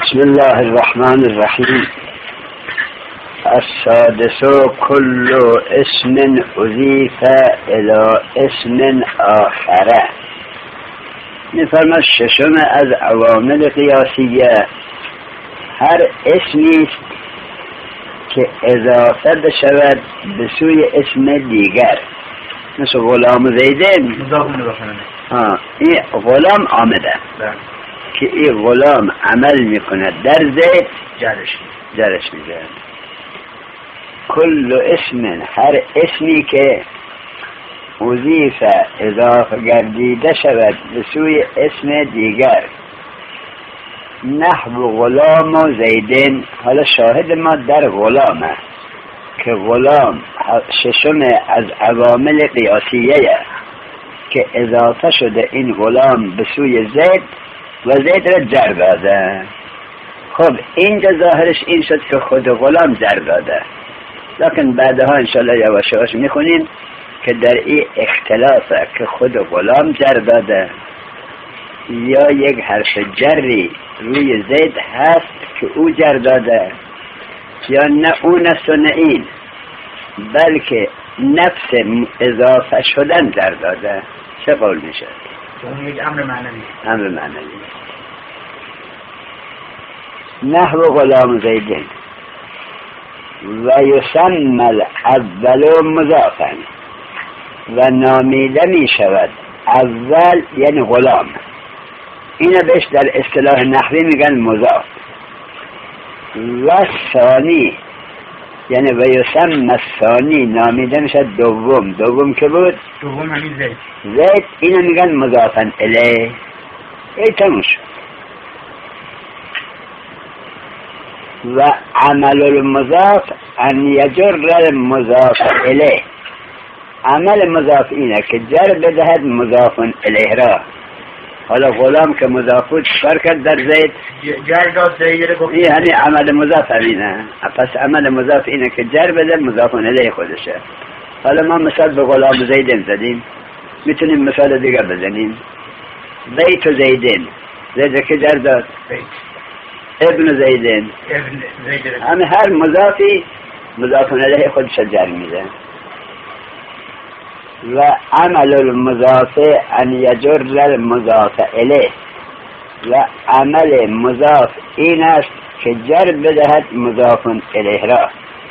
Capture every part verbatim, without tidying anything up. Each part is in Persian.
بسم الله الرحمن الرحیم. السادس كل اسم اضیف الى اسم آخره. می‌فرماید ششم از عوامل قیاسیه هر اسمی است که اضافه بشود به سوی اسم دیگر، مثل غلام زیدین ها، این غلام آمده که این غلام عمل میکنه در زید جرش جرش میده. کل اسم، هر اسمی که اضیف اضافه گردیده شود به سوی اسم دیگر، نحو غلام و زیدین. حالا شاهد ما در غلامه که غلام ششم از عوامل قیاسیه که اضافه شده این غلام به سوی زید و زید را جر داده. خب اینجا ظاهرش این شد که خود غلام جر داده، لکن بعدها انشاءالله یواش یواش میخونیم که در این اختلافه که خود غلام جر داده یا یک حرف جری روی زید هست که او جر داده، یا نه اون است و نه این، بلکه نفس اضافه شدن جر داده. چه قول میشه؟ اون یک امر معنوی. امر معنوی. نحو غلام زیدین و یسمى الاول مضافا، و نامیده می شود اول یعنی غلام، اینو بهش در اصطلاح نحوی میگن مضاف. و ثانی یعنی و یسمى الثانی نامیده میشه دوم. دوم که بود؟ دوم همین زید. زید اینو میگن مضافا الیه. ای تموش. و عمل المضاف ان یجر المضاف الیه. عمل مضاف اینه که جر بدهد مضاف الیه را. حالا غلام که مضاف بود چکار کرد در زید؟ جر داد زید رو گفت. این همین عمل مضاف همینه. پس عمل مضاف اینه که جر بده مضاف الیه خودشه. حالا ما مثال به غلام زیدین زدیم، میتونیم مثال دیگه بزنیم. بیت زیدین، زید که جر داد؟ بیت. ابن زیدین، ابن زیدین. همه هر مضافی مضاف الیه خودش جر میده. و عمل المضاف ان یجر المضاف الیه، و عمل مضاف این است که جر بدهد مضاف الیه را.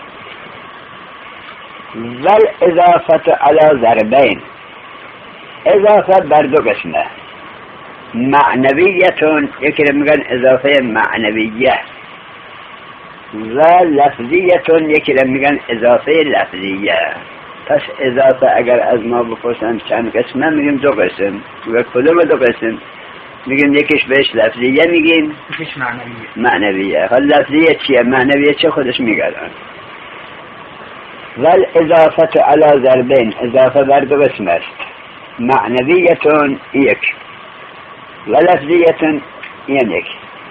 و الاضافه علی ضربین، اضافه بر دو قسمه، معنویتون، یکی رو میگن اضافه معنویه، و لفظیتون، یکی رو میگن اضافه لفظیه. پس اضافه اگر از ما بپرسن چند قسمه، میگیم دو قسم. و کدوم دو قسم؟ میگیم یکیش بهش لفظیه میگیم، یکیش معنویه. معنویه. حالا لفظیه چیه؟ معنویه چه خودش میگردن. ول اضافه علی ضربین، اضافه بر دو قسم است، معنویتون یک و لفظیتون این یک.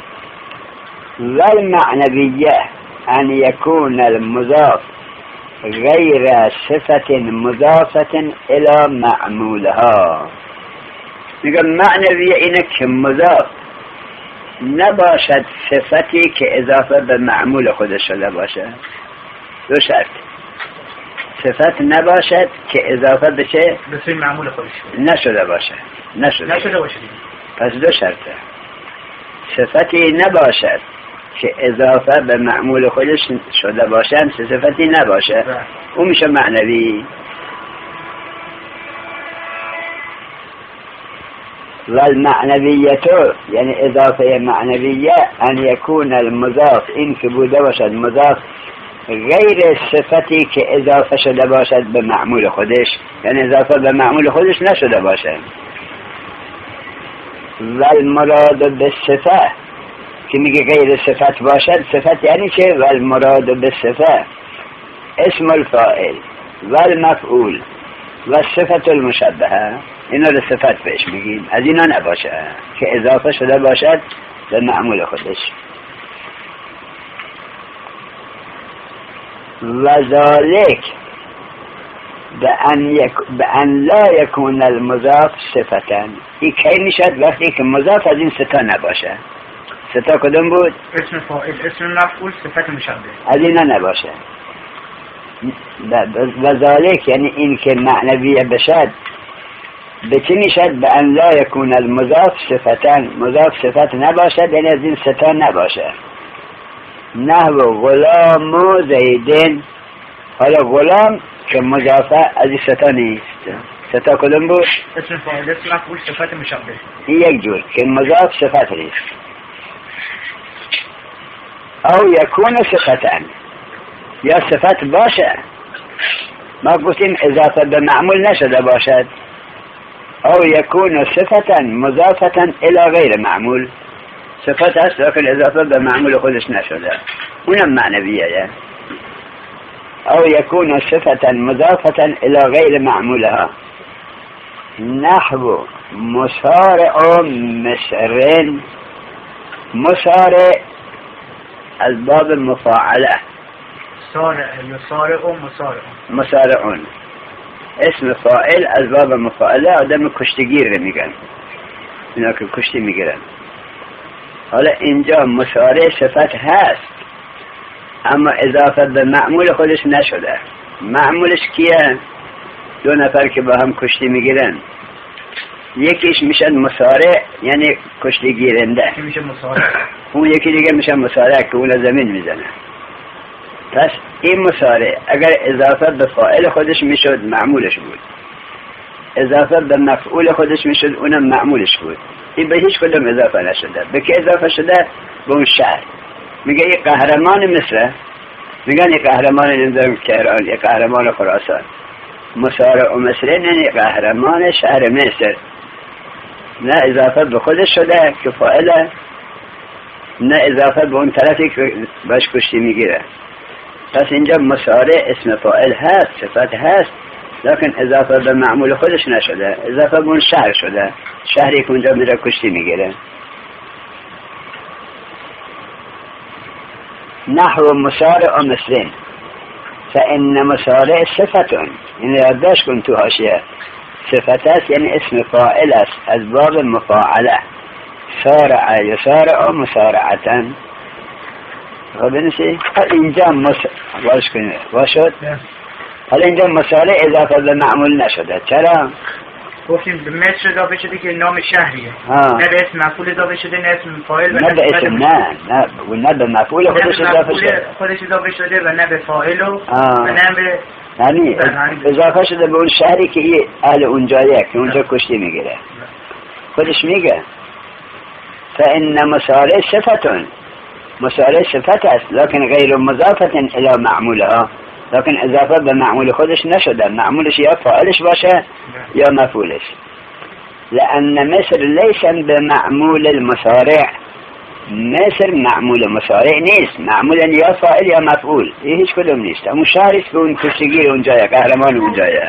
ول معنویه ان یکون المضاف غیر صفت مضافة الى معمولها. میگم معنویه اینه که مضاف نباشد صفتی که اضافه به معمول خودش شده باشه. دو شرط، صفت نباشد که اضافه به چه؟ به سوی معمول خودش نشده باشه. نشده, نشده باشه. پس دو شرطه، صفتی نباشد که اضافه به معمول خودش شده باشن، صفتی نباشه، اون میشه معنوی. و المعنویتو یعنی اضافه معنویه ان یکون المضاف، این که بوده باشد مضاف غیر صفتی که اضافه شده باشد به معمول خودش، یعنی اضافه به معمول خودش نشده باشه. و المراد بالصفه که میگه غیر صفت باشد، صفت یعنی چه؟ و المراد بالصفه اسم الفاعل و المفعول و صفت المشبهه، اینا رو صفت بهش میگیم. از اینا نباشه که اضافه شده باشد به معمول خودش. و ذالک بأن لا يكون المضاف صفتا، این کی میشد؟ وقتی که مضاف از این ستا نباشه. ستا کدوم بود؟ اسم فاعل، اسم مفعول، صفت مشبه. از اینا نباشه. و ذالک یعنی این که معنویه بشد به چی میشد؟ به ان لا یکون المضاف صفتا، مضاف صفت نباشد، یعنی از این ستا نباشه. نحو غلام و زیدن. حالا غلام که مضافه از این ستا نیست. ستا کدوم بود؟ اسم فاعل، اسم مفعول، صفت مشبه. این یک جور که مضاف صفت نیست. او یکون صفتا، یا صفت باشه. ما گفتیم اضافه به معمول نشده باشد. او یکون صفتا مضافتا الى غیر معمول. صفت هست لیکن اضافه به معمول خودش نشده، اونم معنویه. او یکون صفتا مضافتا الى غیر معمولها. نحو مسارع مسر. مسارع از باب مفاعله. سارع یسارع و مسارع. مسارعون اسم فاعل از باب مفاعله، آدم کشتگیر رو میگن، اینا که کشتی میگیرن. حالا اینجا مسارع صفت هست اما اضافه به معمول خودش نشده. معمولش کیه؟ دو نفر که با هم کشتی میگیرن، یکیش میشن مسارع یعنی کشتی گیرنده، میشه مسارع. اون یکی دیگه میشه مسارع که اون زمین میزنه. پس این مسارع اگر اضافه به فاعل خودش میشد معمولش بود، اضافه به مفعول خودش میشد اونم معمولش بود. این به هیچ کدوم اضافه نشده. به که اضافه شده؟ به اون شهر. میگه این قهرمان مصر، میگن این قهرمان نمیدونم تهران، این قهرمان خراسان. مسارع و مصر یعنی قهرمان شهر مصر. نه اضافه به خودش شده که فاعله، نه اضافه به اون طرفی که باش کشتی میگیره. پس اینجا مسارع اسم فاعل هست، صفت هست، لیکن اضافه به معمول خودش نشده، اضافه به اون شهر شده، شهری که اونجا میره کشتی میگیره. نحو مسارع مصر فان مسارع صفتون. این یادداشت کن تو حاشیه، صفت است یعنی اسم فاعل است از باب مفاعله. سارع یسارع مسارعتا. خب بنویسی اینجا مس واش کنه واشد. حالا اینجا مسارع اضافه به معمول نشده. چرا؟ گفتیم به مصر اضافه شده که نام شهریه، آه. نه به اسم مفعول اضافه شده، نه اسم فاعل، نه به اسم، نه نه و نه به مفعول خودش اضافه شده، خودش اضافه شده و نه به فاعل و نه به یعنی اضافه شده به اون شهری که این اهل اونجایه که اونجا کشتی میگیره. خودش میگه فان مسارع صفتون، مسارع صفت است لکن غیر مضافه الى معمولها، لكن اضافه به معمول خودش نشده. معمولش یا فاعلش باشه یا مفعولش. لان مصر لیس بمعمول المسارع. مصر معمول مسارع نیست، معمول یا فاعل یا مفعول، این هیچ کدوم نیست. اما شهری که اون کشتگیر اونجایه، قهرمان اونجایه.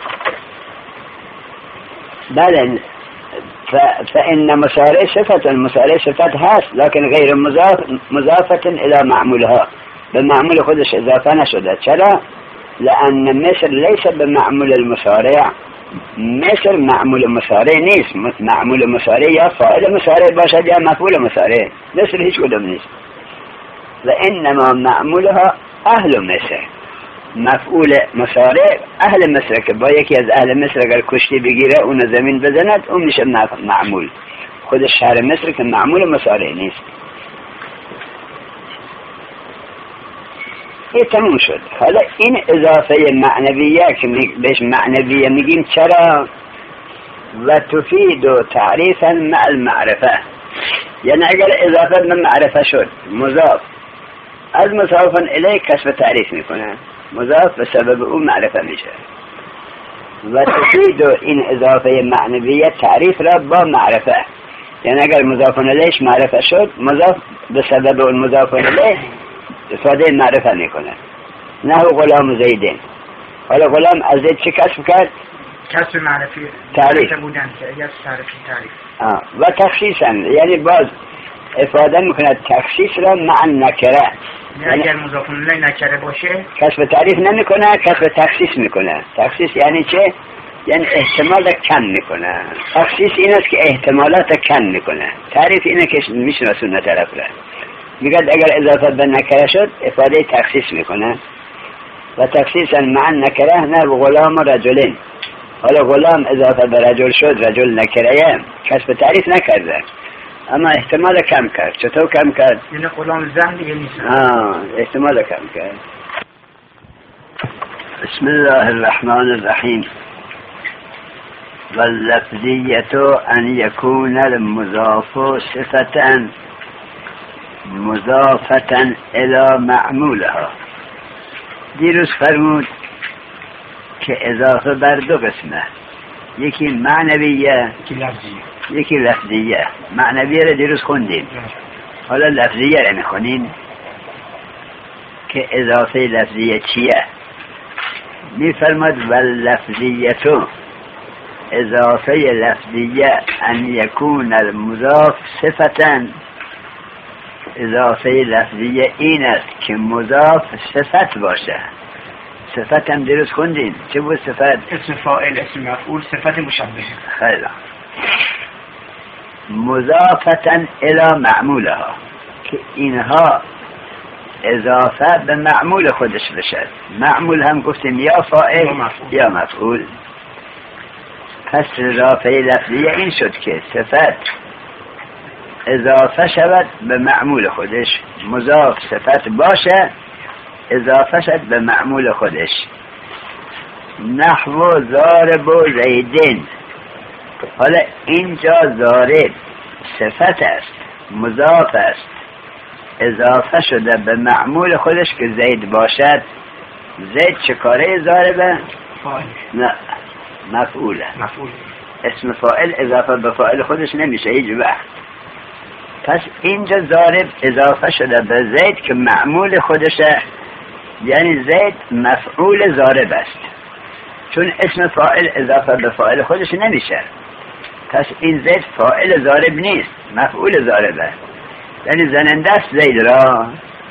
بله فإن مسارع صفت، المسارع صفت هست لكن غیر مضاف مضافة الى معمولها، به معمول خودش اضافه نشده. چرا؟ لأن مصر لیس بمعمول المسارع. مصر معمول مسارع نیست، معمول مسارع یا فاعل مسارع باشد یا مفعول مسارع. مصر هیچ کدوم نیست. و انما معمولها اهل مصر. مفعول مسارع اهل مصر که با یکی از اهل مصر اگر کشتی بگیره اون زمین بزند اون میشه معمول. خود شهر مصر که معمول مسارع نیست. این تموم شد. حالا این اضافه معنویه که بهش معنویه میگیم چرا؟ و تفید و تعریفا مع المعرفه. یعنی اگر اضافه به معرفه شد مضاف از مضاف الیه کسب تعریف میکنه، مضاف به سبب اون معرفه میشه. و تفید و این اضافه معنویه تعریف را با معرفه، یعنی اگر مضاف الیهش معرفه شد مضاف به سبب اون مضاف الیه افاده معرفه میکنه. نه غلام زیدین. حالا غلام از زید چه کسب کرد؟ کسب معرفی تعریف بودن که یک تعریف تعریف آه. و تخصیصا یعنی باز افاده میکنه تخصیص را مع نکره، یعنی اگر مضاف الیه نکره باشه کسب تعریف نمیکنه، کسب تخصیص میکنه. تخصیص یعنی چه؟ یعنی احتمال کم میکنه. تخصیص این است که احتمالات کم میکنه. تعریف اینه که میشناسونه طرف را، میگه اگر اضافه به نکره شد افاده تخصیص میکنه و تخصیصا مع نکره نه غلام و رجلین. حالا غلام اضافه به رجل شد، رجل نکره، کس به تعریف نکرده اما احتمال کم کرد. چطور کم کرد؟ یعنی غلام زن دیگه نیست. آه احتمال کم کرد. بسم الله الرحمن الرحیم. واللفظیة ان یکون المضاف صفة مضافة الى معمولها. دیروز فرمود که اضافه بر دو قسمه، یکی معنویه یکی لفظیه. یکی لفظیه. معنویه رو دیروز خوندیم، حالا لفظیه رو میخونیم که اضافه لفظیه چیه. میفرماد واللفظیه تو اضافه لفظیه ان یکون المضاف صفتا. اضافه لفظیه این است که مضاف صفت باشه. صفت هم دیروز خوندیم. چه بود صفت؟ اسم فاعل، اسم مفعول، صفت مشبهه. خیلی مضافتا الی معمولها، که اینها اضافه به معمول خودش بشه. معمول هم گفتیم یا فاعل یا مفعول. پس اضافه لفظیه این شد که صفت اضافه شود به معمول خودش، مضاف صفت باشه اضافه شد به معمول خودش. نحو ضارب و زیدین. حالا اینجا ضارب صفت است، مضاف است، اضافه شده به معمول خودش که زید باشد. زید چه کاره ضاربه؟ فاعل. نه مفعوله. مفعول. اسم فاعل اضافه به فاعل خودش نمیشه هیچ وقت. پس اینجا ضارب اضافه شده به زید که معمول خودشه، یعنی زید مفعول ضارب است، چون اسم فاعل اضافه به فاعل خودش نمیشه. پس این زید فاعل ضارب نیست، مفعول ضاربه، یعنی زننده است زید را.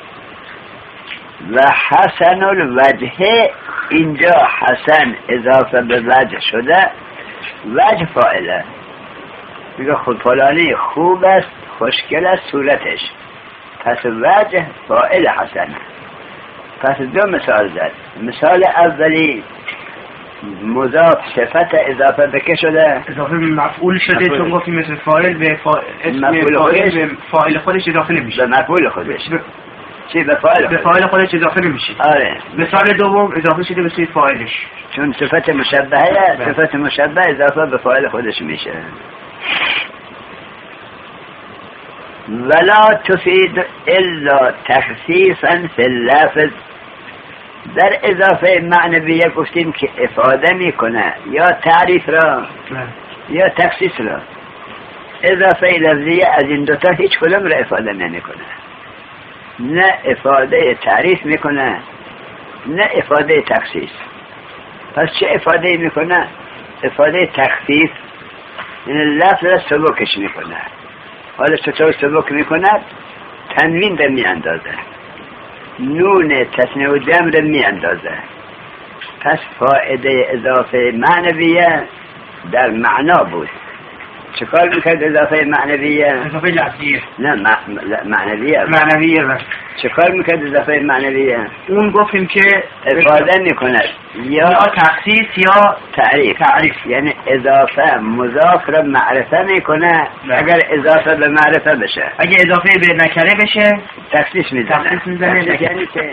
و حسن الوجه، اینجا حسن اضافه به وجه شده، وجه فاعله. میگه خود فلانی خوب است، خوشگل است صورتش، پس وجه فاعل حسن. پس دو مثال زد. مثال اولی مضاف صفت اضافه به که شده؟ اضافه به مفعول شده، مفعول. چون گفتیم مثل فاعل به فاعل، اسم مفعول فاعل خودش. به فاعل خودش اضافه نمیشه. به مفعول خودش. به چی به فاعل به خودش؟ فاعل خودش اضافه نمیشه. آره، مثال دوم اضافه شده به سوی فاعلش، چون صفت مشبهه، صفت مشبه اضافه به فاعل خودش میشه. ولا تفید الا تخصیصا فی اللفظ. در اضافه معنویه گفتیم که افاده میکنه یا تعریف را یا تخصیص را. اضافه لفظیه از این دوتا هیچ کدام را افاده نمیکنه، نه افاده تعریف میکنه نه افاده تخصیص. پس چه افاده میکنه؟ افاده تخفیف، این لفظ را سبکش میکنه. حالا چطور سبک میکنه؟ تنوین را میاندازه، نون تثنیه و جمع را میاندازه. پس فائده اضافه معنویه در معنا بود. چکار میکرد اضافه معنویه؟ اضافه لفظیه. نه معنویه. معنویه بس. چکار میکرد اضافه معنویه؟ اون گفتیم که افاده میکند یا تخصیص یا تعریف. تعریف یعنی اضافه مضاف را معرفه میکنه. اگر اضافه به معرفه بشه، اگه اضافه به نکره بشه تخصیص میزنه. تخصیص میزنه. یعنی که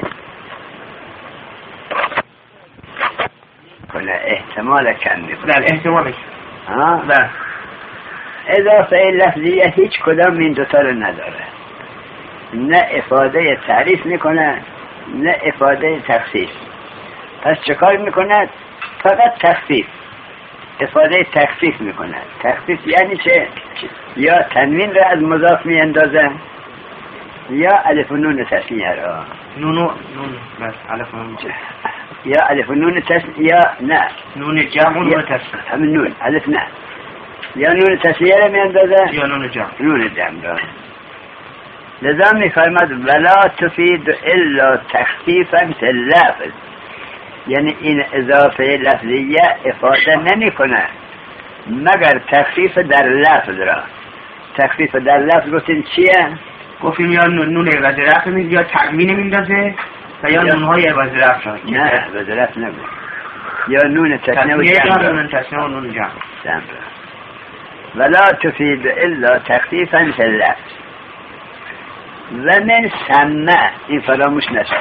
کنه احتمال کم میکنه. در احتمالش ها؟ بله. اضافه لفظیه هیچ کدام این دوتا رو نداره، نه افاده تعریف میکنه نه افاده تخصیص. پس چکار میکنه؟ فقط تخفیف، افاده تخفیف میکنه. تخفیف یعنی چه؟ یا تنوین را از مضاف میاندازه یا الف و نون تسنیه را. نونو نون بس الف و نون یا الف و نون تسنیه یا نه نون جمع و نون تسنیه. همین نون الف نه، یا نون تسنیه را میاندازه یا نون جمع. نون جمع را. لذا میفرماد ولا تفید الا تخفیفا فی اللفظ. یعنی این اضافه لفظیه افاده نمی کنه مگر تخفیف در لفظ را. تخفیف در لفظ گفتیم چیه؟ گفتیم یا نون عوض رفع میز یا تأمین میندازه و یا نونهای عوض رفع را. نه عوض رفع نگو، یا نون تسنیه و جمع را. نون تسنیه و نون جمع را ولا تفید الا تخفیفا فی اللفظ و من سمع، این فراموش نشه.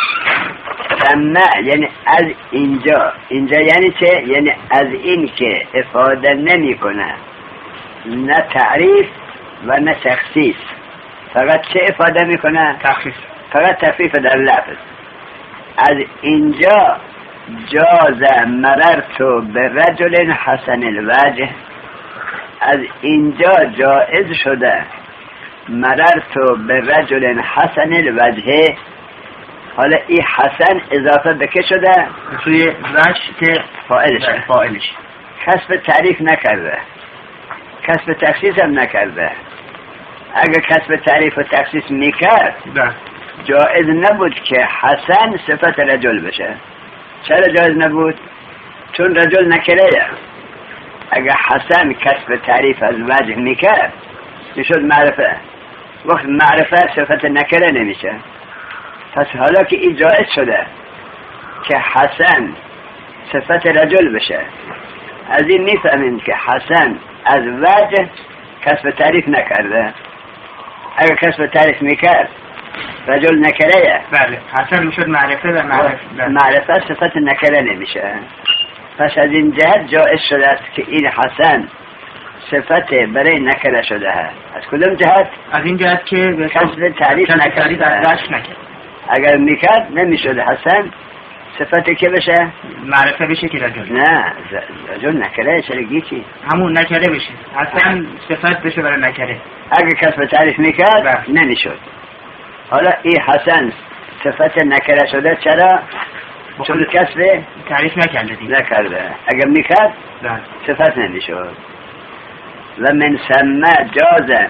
سمع یعنی از اینجا. اینجا یعنی چه؟ یعنی از این که افاده نمی کنه نه تعریف و نه تخصیص، فقط چه افاده می کنه؟ تخفیف. فقط تخفیف در لفظ. از اینجا جاز مررت برجل حسن الوجه، از اینجا جائز شده مررت برجل حسن الوجه. حالا این حسن اضافه به که شده؟ توی وجه که فاعلشه. فاعلش کسب تعریف نکرده، کسب تخصیص هم نکرده. اگر کسب تعریف و تخصیص میکرد جائز نبود که حسن صفت رجل بشه. چرا جائز نبود؟ چون رجل نکره. اگر حسن کسب تعریف از وجه میکرد میشد معرفه. وقت معرفه صفت نکره نمیشه. پس حالا که این جائز شده که حسن صفت رجل بشه، از این میفهمیم که حسن از وجه کسب تعریف نکرده. اگر کسب تعریف میکرد رجل نکره. بله حسن میشد معرفه و معرفه, معرفه صفت نکره نمیشه. پس از این جهت جائز شده است که این حسن صفت برای نکره شده است. از کدوم جهت؟ از این جهت که کسب تعریف نکرده. اگر میکرد نمیشد حسن صفت که بشه؟ معرفه بشه که رجل. نه رجل نکره. چرا چی؟ همون نکره بشه، حسن صفت بشه برای نکره. اگر کسب تعریف میکرد نمیشد. حالا این حسن صفت نکره شده. چرا؟ چون کسب تعریف نکرده نکرده. اگر میکرد صفت نمیشد. و من سمع جازه،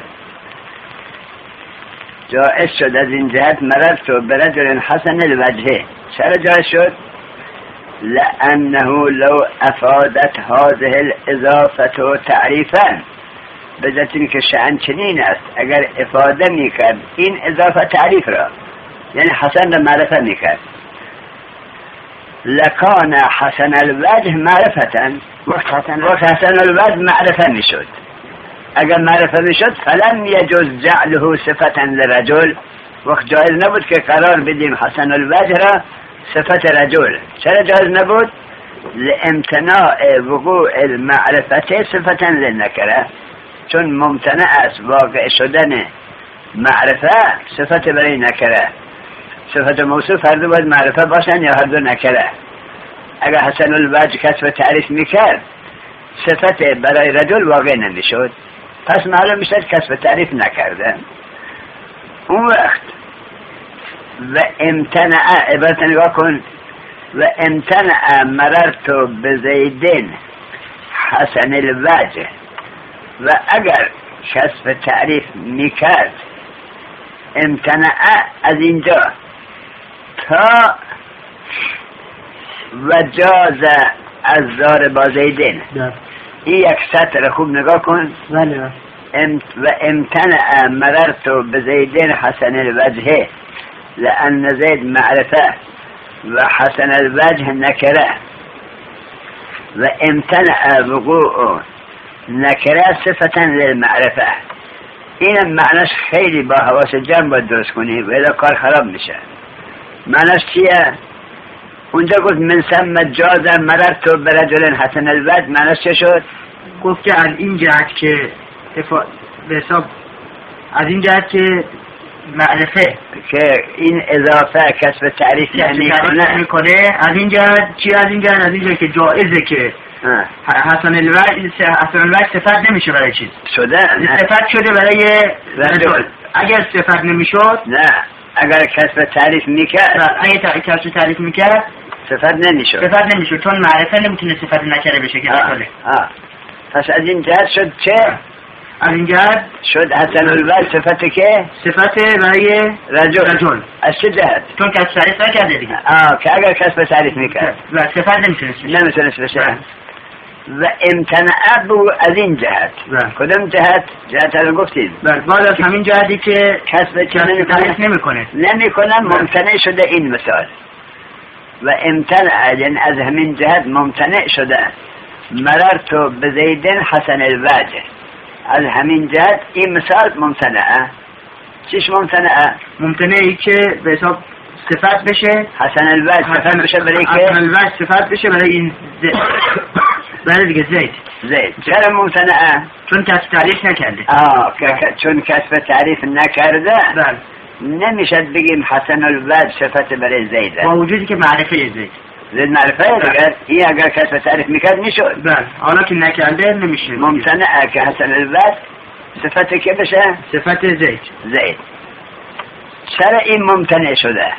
جائز شد از این جهت مررت برجل حسن الوجه. چرا جائز شد؟ لأنه لو افادت هذه الاضافه تعریفا، بجد این که شأن چنین است اگر افاده میکرد این اضافه تعریف را، یعنی حسن را معرفه میکرد، لکان حسن الوجه معرفتا. وقت حسن الوجه معرفه میشد. اگر معرفه میشد فلم یجوز جعله صفتا لرجل، وقت جایز نبود که قرار بدیم حسن الوجه را صفت رجل. چرا جایز نبود؟ لامتناع وقوع المعرفت صفتا للنکره، چون ممتنع است واقع شدن معرفه صفت برای نکره. صفت موصوف هر دو باید معرفه باشن یا هر دو نکره. اگر حسن الوجه کسب تعریف میکرد صفت برای رجل واقع نمیشد، پس معلوم میشد کسب تعریف نکرده. اون وقت و امتنع، عبارت نگاه کن، و امتنع مررت بزیدین حسن الوجه، و اگر کسب تعریف میکرد امتنع از اینجا تا و جاز از زار با زیدین. این یک سطر خوب نگاه کن. بله. امت و امتنع مررت بزیدین حسن الوجه لأن زید معرفه و حسن الوجه نکره، و امتنع وقوع نکره صفتا للمعرفه. این معناش خیلی با حواس جمع باید درست کنی و الا کار خراب میشه. معناش چیه؟ اونجا گفت من سم جازا مررت برجل حسن الوجه، معناش چه شد؟ گفت که از این جهت که افا... به حساب از این جهت که معرفه که این اضافه کسب تعریف نمیکنه، از این جهت چی؟ از این جهت از این جهت که جائزه که حسن الوجه حسن الوجه صفت نمیشه برای چیز شده، صفت شده برای رجل. اگر صفت نمیشد، نه اگر کسب تعریف میکرد، اگر کسب تعریف میکرد صفت نمیشد، صفت نمیشد چون معرفه نمیتونه صفت نکره بشه که رجله. پس از این جهت شد چه؟ از این جهت شد حسن الوجه صفت که صفت برای رجل رجل از چه جهت؟ چون کس تعریف نکرده دیگه. آه که اگر کس به تعریف میکرد و صفت نمیتونست بشه. نمیتونست بشه و امتنع بو از این جهت. کدام جهت؟ جهت رو گفتید. بله بعد از همین جهتی که کس به تعریف نمیکنه نمیکنه ممتنع شده این مثال و امتنع یعنی از همین جهت ممتنع شده. مررت بزیدن حسن الوجه از همین جهت این مثال ممتنعه. چیش ممتنعه؟ ممتنعی که به حساب صفت بشه حسن الوجه صفت بشه برای که حسن الوجه صفت بشه برای این برای دیگه زید زید. چرا ممتنعه؟ چون کسب تعریف نکرده. آه که چون کسب تعریف نکرده بله نمیشد بگیم حسن الوجه صفت برای زیده با وجودی که معرفه زید زید معرفه دیگر این اگر کسب تعریف میکرد میشد. بله حالا که نکرده نمیشه. ممتنعه که حسن الوجه صفت که بشه صفت زید زید. چرا این ممتنع شده؟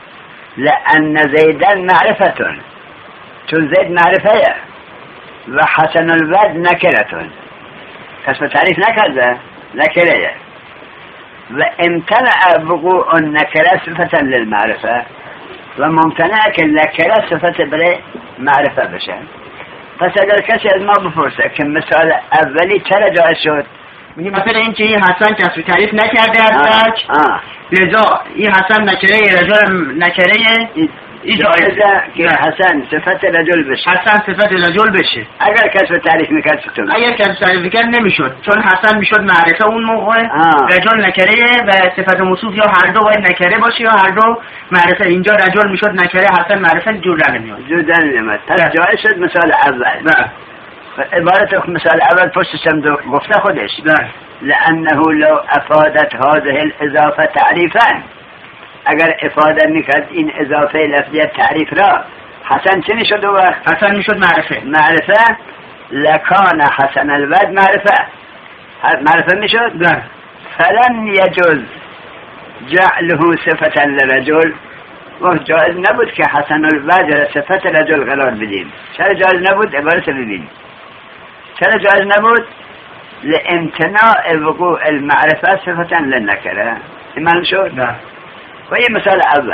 لأن زیدن معرفتون چون زید معرفه و حسن الوجه نکرتون کسب تعریف نکرده نکره و امتنع وقوع النکره صفتا للمعرفه و ممتنع که نکره صفت برای معرفه بشه. پس اگر کسی از ما بپرسه که مثال اولی چرا جایز شد؟ میگه مثلا این که این حسن کسب تعریف نکرده از بچ لذا این حسن نکره رجل نکره جایزه که حسن صفت رجل بشه. حسن صفت رجل بشه اگر کسب تعریف میکرد چطور؟ اگر کسب تعریف میکرد نمیشد چون حسن میشد معرفه اون موقع رجل نکره و صفت موصوف یا هر دو باید نکره باشه یا هر دو معرفه. اینجا رجل میشد نکره حسن معرفه جور در نمیاد جور در نمیاد. پس جایز شد مثال اول. عبارت مثال اول پشتش هم گفته خودش لأنه لو افادت هذه الاضافه تعریفا اگر افاده میکرد این اضافه لفظیت تعریف را حسن چه میشد؟ و حسن میشد معرفه معرفه لکان حسن الوجه معرفه معرفه میشد. فلن یجوز جعله صفتا لرجل و جایز نبود که حسن الوجه صفت رجل قرار بدیم. چرا جایز نبود؟ عبارت ببین چرا جایز نبود؟ لامتناع وقوع المعرفه صفتا للنکره. ایمان شد؟ نه. و این مثال اول.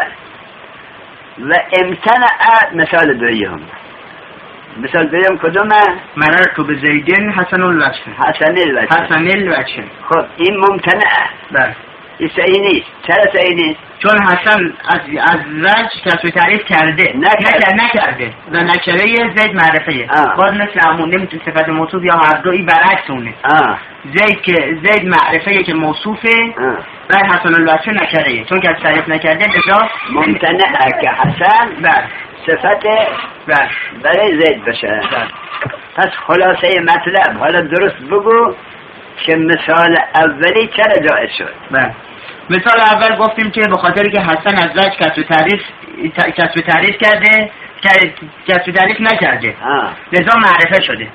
و امتنع مثال دویم. مثال دویم کدومه؟ مررت بزیدن حسن الوجه حسن الوجه حسن الوجه. خب این ممتنعه. بله این صحیح نیست. چرا صحیح نیست؟ چون حسن از از وجه کسب تعریف کرده نکرده نکرده و نکره زید معرفه. باز مثل همون نمیتونه صفت موصوف یا هر دوی برعکس اونه. زید که زید معرفه که موصوفه بعد حسن الوجه نکره چون کسب تعریف نکرده لذا ممتنعه که حسن بله صفت برای زید بشه. پس خلاصه مطلب حالا درست بگو که مثال اولی چرا جایز شد؟ بله مثال اول گفتیم که به خاطری که حسن از وجه کسب تعریف کسب تعریف کرده کسب تعریف نکرده لذا معرفه شده.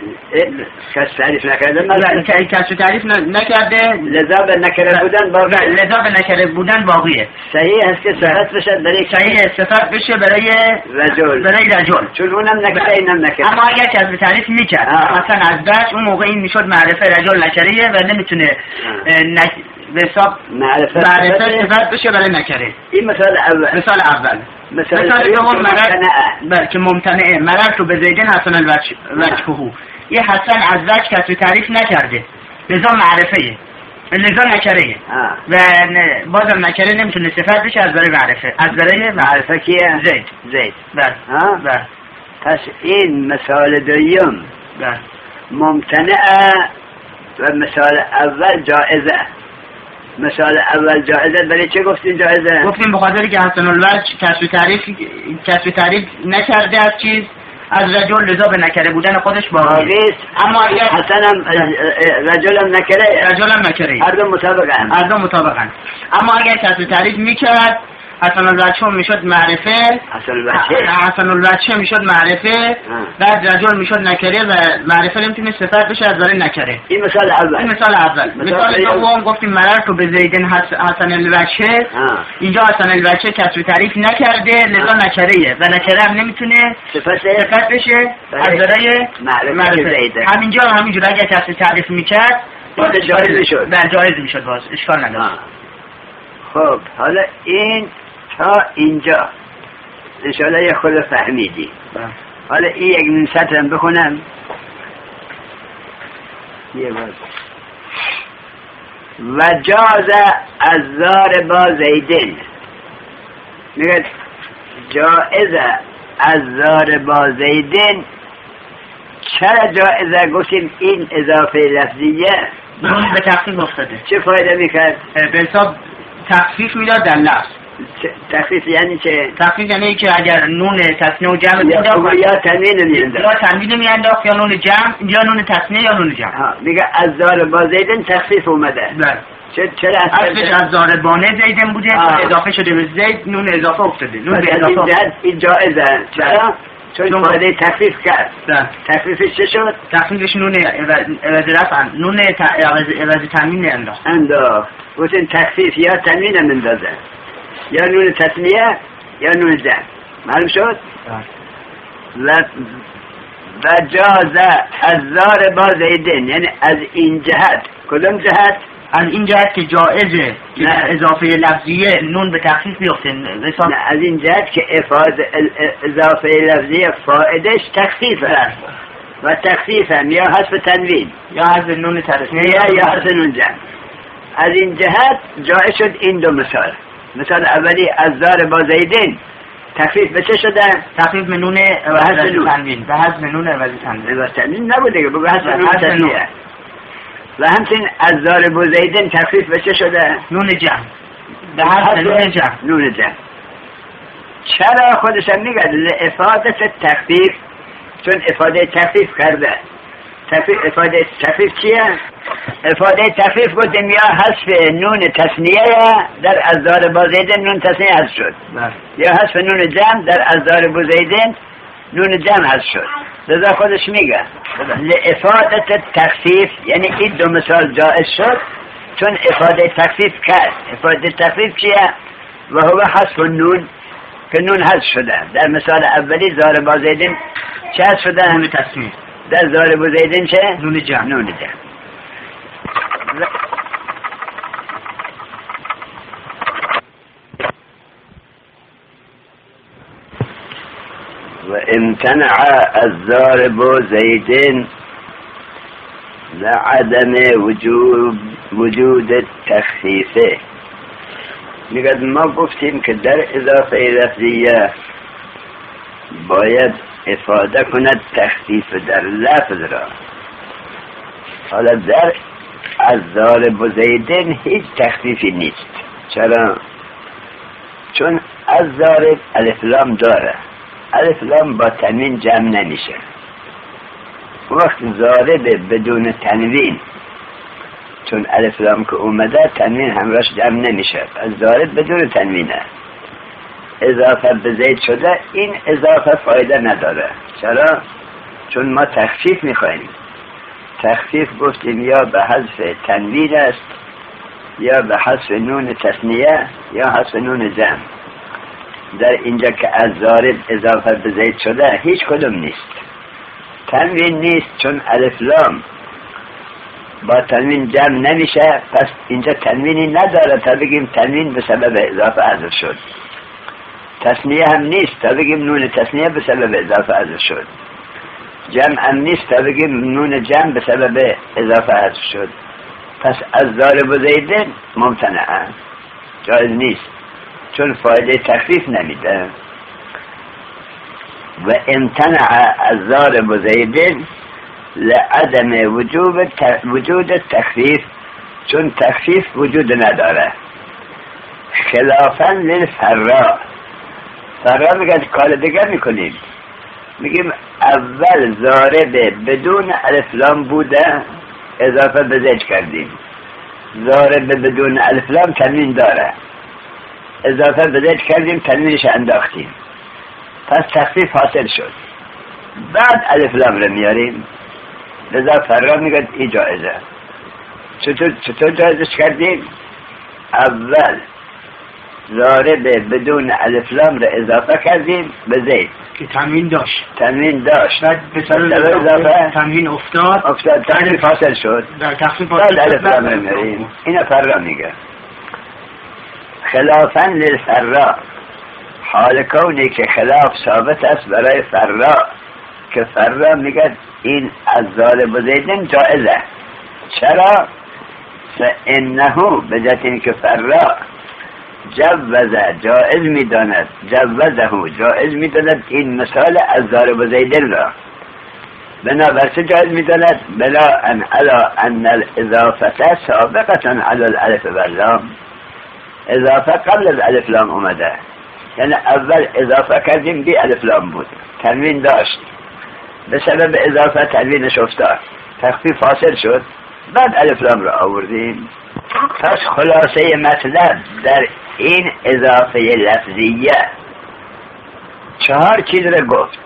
کسب تعریف نکرده کسب تعریف نکرده لذا به نکره بودن باقیه. لذا به نکره بودن باقیه. صحیح است که صفت بشه برای صحیح صفت بشه برای رجل برای رجل چون اونم نکره اینم نکره. اما اگر کسب تعریف میکرد حسن از وجه اون موقع این میشد معرفه رجل نکره و نمیتونه به حساب معرفه صفت بشه برای نکره. این مثال اول. مثال اول. مثال دوم مرر که ممتنعه مررت به زیدن حسن الوجه وجهه. یه حسن از وجه کسب تعریف نکرده لذا معرفه لذا نکره و بازم نکره نمیتونه صفت بشه از برای معرفه. از برای معرفه کیه؟ زید زید. بله بله. پس این مثال دوم بله ممتنعه و مثال اول جائزه. مثال اول جائزه برای چه گفتین جائزه؟ گفتیم به خاطری که حسن الوجه کسب تعریف کسب تعریف نکرده از چیز از رجل لذا به نکره بودن خودش باقی است. اما اگر حسنم رجلم نکره رجلم نکره هر دو مطابقن هر دو مطابقن. اما اگر کسب تعریف میکرد حسن الوجه میشد معرفه حسن الوجه حسن الوجه میشد معرفه بعد رجل میشد نکره و معرفه نمیتونه صفت بشه از برای نکره. این مثال اول. این مثال اول. مثال دوم گفتیم مررت به زیدن حسن الوجه. اینجا حسن الوجه کسب تعریف نکرده لذا نکره و نکره هم نمیتونه صفت صفت بشه از برای معرفه. همینجا همینجوری اگر کسب تعریف میکرد باز جایز میشد. نه جایز میشد باز، اشکال نداشت. خب حالا این تا اینجا انشاءالله یه خود فهمیدی. حالا این یک نیم سطرم بخونم یه باز. و جاز الزار با زیدین، میگه جائز الزار با زیدین. چرا جائزه؟ گفتیم این اضافه لفظیه نون به تخفیف افتاده. چه فایده میکرد؟ به حساب تخفیف میداد در لفظ. تخفیف یعنی چه؟ تخفیف یعنی که اگر نون تثنیه و جمع میانداخت یا تنوین میانداخت، یا تنوین میانداخت یا نون جمع، یا نون تثنیه یا نون جمع. میگه الزار با زیدین تخفیف اومده. بله. چرا اصلش از زاربانه زیدن بوده، اضافه شده به زید، نون اضافه افتاده. نون به اضافه این جائزه. چرا؟ چون فایده تخفیف کرد. تخفیفش چه شد؟ تخفیفش نون عوض رفع، نون عوض تنوین انداخت. انداخت. گفتن تخفیف یا تنوین مندازه، یا نون تثنیه یا نون جمع. معلوم شد؟ و و جازه الزار با زیدین، یعنی از این جهت. کدوم جهت؟ از این جهت که جائزه نه اضافه لفظیه نون به تخفیف بیفته. نه از این جهت که افاده اضافه لفظیه فائدش تخفیفه و تخفیف هم یا حذف تنوین یا حذف نون تثنیه یا یا حذف نون جمع. از این جهت جایز شد این دو مثال. مثال اولی الزار با زیدین تخفیف به چه شده؟ تخفیف به نون عوض تنوین، به حذف نون عوض تنوین. عوض تنوین نبوده که بگو حذف نون تثنیه. و همچنین الزار با زیدین تخفیف به چه شده؟ نون جمع، به حذف نون جمع. نون جمع. چرا خودش هم میگه لافاده تخفیف، چون افاده تخفیف کرده. تخفیف افاده تخفیف چیه؟ افاده تخفیف گفتیم یا حذف نون تثنیه در الزار با زیدین نون تثنیه حذف شد، یا حذف نون جمع در الزار با زیدین نون جمع حذف شد. لذا خودش میگه لافاده تخفیف، یعنی این دو مثال جائز شد چون افاده تخفیف کرد. افاده تخفیف چیه؟ و هو حذف نون، که نون حذف شده. در مثال اولی زار با زیدین چه حذف شده؟ نون تثنیه. در زار با زیدین چه؟ نون جمع. نون جمع. و امتنع الضارب زيد لعدم وجود وجود التخفیفه. میگه ما گفتیم که در اضافه لفظیه باید افاده کند تخفیف در لفظ را. حالا در الضارب زیدن هیچ تخفیفی نیست. چرا؟ چون الضارب الف لام داره، الف لام با تنوین جمع نمیشه. وقت ضارب بدون تنوین، چون الف لام که اومده تنوین همراش جمع نمیشه، از ضارب بدون تنوینه. اضافه به زید شده، این اضافه فایده نداره. چرا؟ چون ما تخفیف میخواییم. تخفیف گفتیم یا به حذف تنوین است، یا به حذف نون تثنیه، یا حذف نون جمع. در اینجا که از ضارب اضافه به زید شده هیچ کدوم نیست. تنوین نیست چون الف لام با تنوین جمع نمیشه، پس اینجا تنوینی نداره تا بگیم تنوین به سبب اضافه حذف شد. تثنیه هم نیست تا بگیم نون تثنیه به سبب اضافه حذف شد. جمع هم نیست تا بگیم نون جمع به سبب اضافه حذف شد. پس از ضارب و زیدن ممتنعه، جایز نیست، چون فایده تخفیف نمیده. و امتنع از ضارب و زیدن لعدم وجوب وجود تخفیف، چون تخفیف وجود نداره. خلافا للفرا. فرا میگه کار دیگر میکنیم، میگیم اول ضارب بدون الف لام بوده، اضافه به زید کردیم. ضارب بدون الف لام تنوین داره، اضافه به زید کردیم، تنوینش انداختیم، پس تخفیف حاصل شد. بعد الف لام رو میاریم. لذا فرا میگه این جایزه. چطور چطور جایزش کردیم؟ اول ضارب بدون الف لام را اضافه کردیم به زید که تنوین داشت تنوین داشت بعد به سبب اضافه تنوین افتاد افتاد تنوین فاصل شد در تخفیف فاصل الف لام را میریم. اینا فرا میگه خلافا للفرا، حال کونی که خلاف ثابت است برای فرا که فرا میگه این از ضارب و زیدن جائزه. چرا؟ فانه بجهت این که فرا جوزه جائز میداند جوزه جائز میداند این مثال از ضارب و زیدن را. بنابر چه جائز میداند؟ بلا ان علا ان الاضافه سابقه علی الالف واللام، اضافه قبل از الف لام اومده، یعنی اول اضافه کردیم بی الف لام بود، تنوین داشت، به سبب اضافه تنوینش افتاد، تخفیف فاصل شد، بعد الف لام را آوردیم. پس خلاصه مطلب در این اضافه لفظیه چهار چیز را گفت.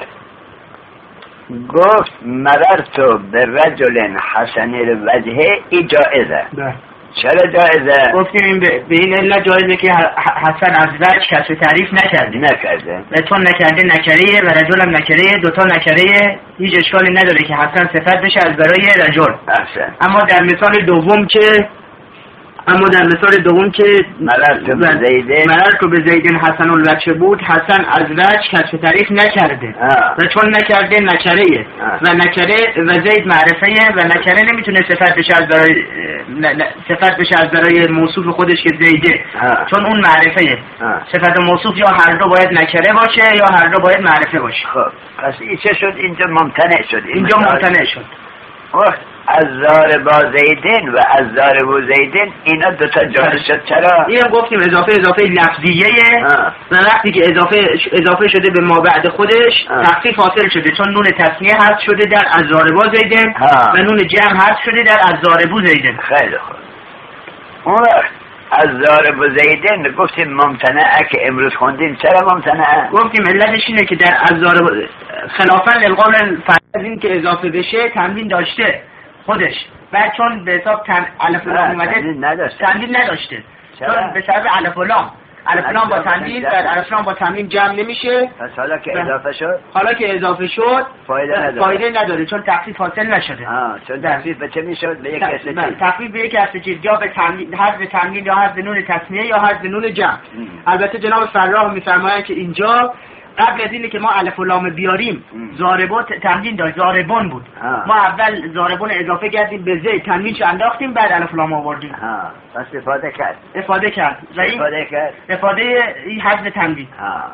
گفت مررتو به رجل حسن الوجه، ای جائزه. چرا جایزه؟ گفتیم این به این علت جایزه که حسن از وجه کسب تعریف نکرده نکرده و چون نکرده نکریه و رجل هم نکریه، دوتا نکریه، هیچ اشکالی نداره که حسن صفت بشه از برای رجل. احسن. اما در مثال دوم که اما در مثال دوم که مررتو به زیدن مررتو به زیدن حسن الوجه بود، حسن از وجه کسب تعریف نکرده آه. و چون نکرده نکریه و نکره و زید معرفه و نکره نمیتونه صفت بشه از برای صفت بشه از برای موصوف خودش که زیده آه. چون اون معرفه آه. صفت موصوف یا هر دو باید نکره باشه یا هر دو باید معرفه باشه. خب پس این چه شد؟ اینجا ممتنع شد. اینجا ممتنع شد. وقت از ضارب زیدن و از ضارب زیدن اینا دوتا جایز شد. چرا؟ این هم گفتیم اضافه اضافه لفظیه و وقتی که اضافه اضافه شده به ما بعد خودش تخفیف حاصل شده، چون نون تثنیه حذف شده در از ضارب زیدن و نون جمع حذف شده در از ضارب زیدن. خیلی خوب. اون وقت از ضارب زیدن گفتیم ممتنعه که امروز خوندیم. چرا ممتنعه؟ گفتیم علتش اینه که در از ضارب خلافا للقول فرض این که اضافه بشه تنوین داشته خودش، بعد چون به حساب تن الف لام اومده تنوین نداشته تنوین نداشته چون به سبب الف لام الف لام با تنوین بعد الف لام با تنوین جمع نمیشه. پس حالا که اضافه شد حالا که اضافه شد فایده نداره فایده نداره چون تخفیف حاصل نشده. ها چون تخفیف به چه میشد؟ به یک اصل چیز. تخفیف به یک اصل چیز، یا به تنوین حذف تنوین یا حذف نون تثنیه یا حذف نون جمع. البته جناب فراح میفرمایند که اینجا قبل از اینه که ما الف و لام بیاریم ضاربات تنوین داشت، ضاربان بود. آه. ما اول ضاربان اضافه کردیم به زید، تنوینش انداختیم، بعد الف و لام آوردیم. ها پس استفاده کرد استفاده کرد و این استفاده کرد استفاده این حذف تنوین. ها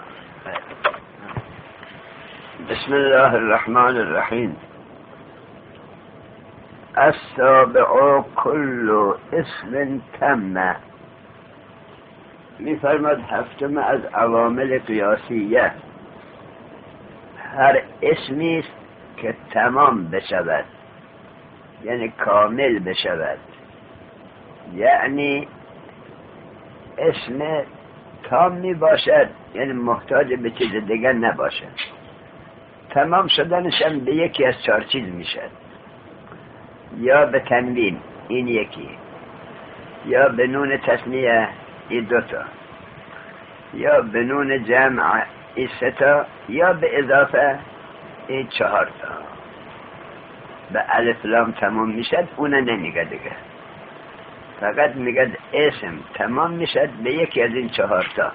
بسم الله الرحمن الرحیم. السابع كل اسم تم. می‌فرماد هفتم از عوامل قیاسیه هر اسمی است که تمام بشود، یعنی کامل بشود، یعنی اسم تام می باشد، یعنی محتاج به چیز دیگر نباشد. تمام شدنش هم به یکی از چهار چیز میشد، یا به تنوین این یکی، یا به نون تثنیه این دوتا، یا به نون جمع این ستا، یا به اضافه این چهار تا. به الف لام تمام میشد اونه نمیگه دیگه، فقط میگه اسم تمام میشد به یکی از این چهار تا.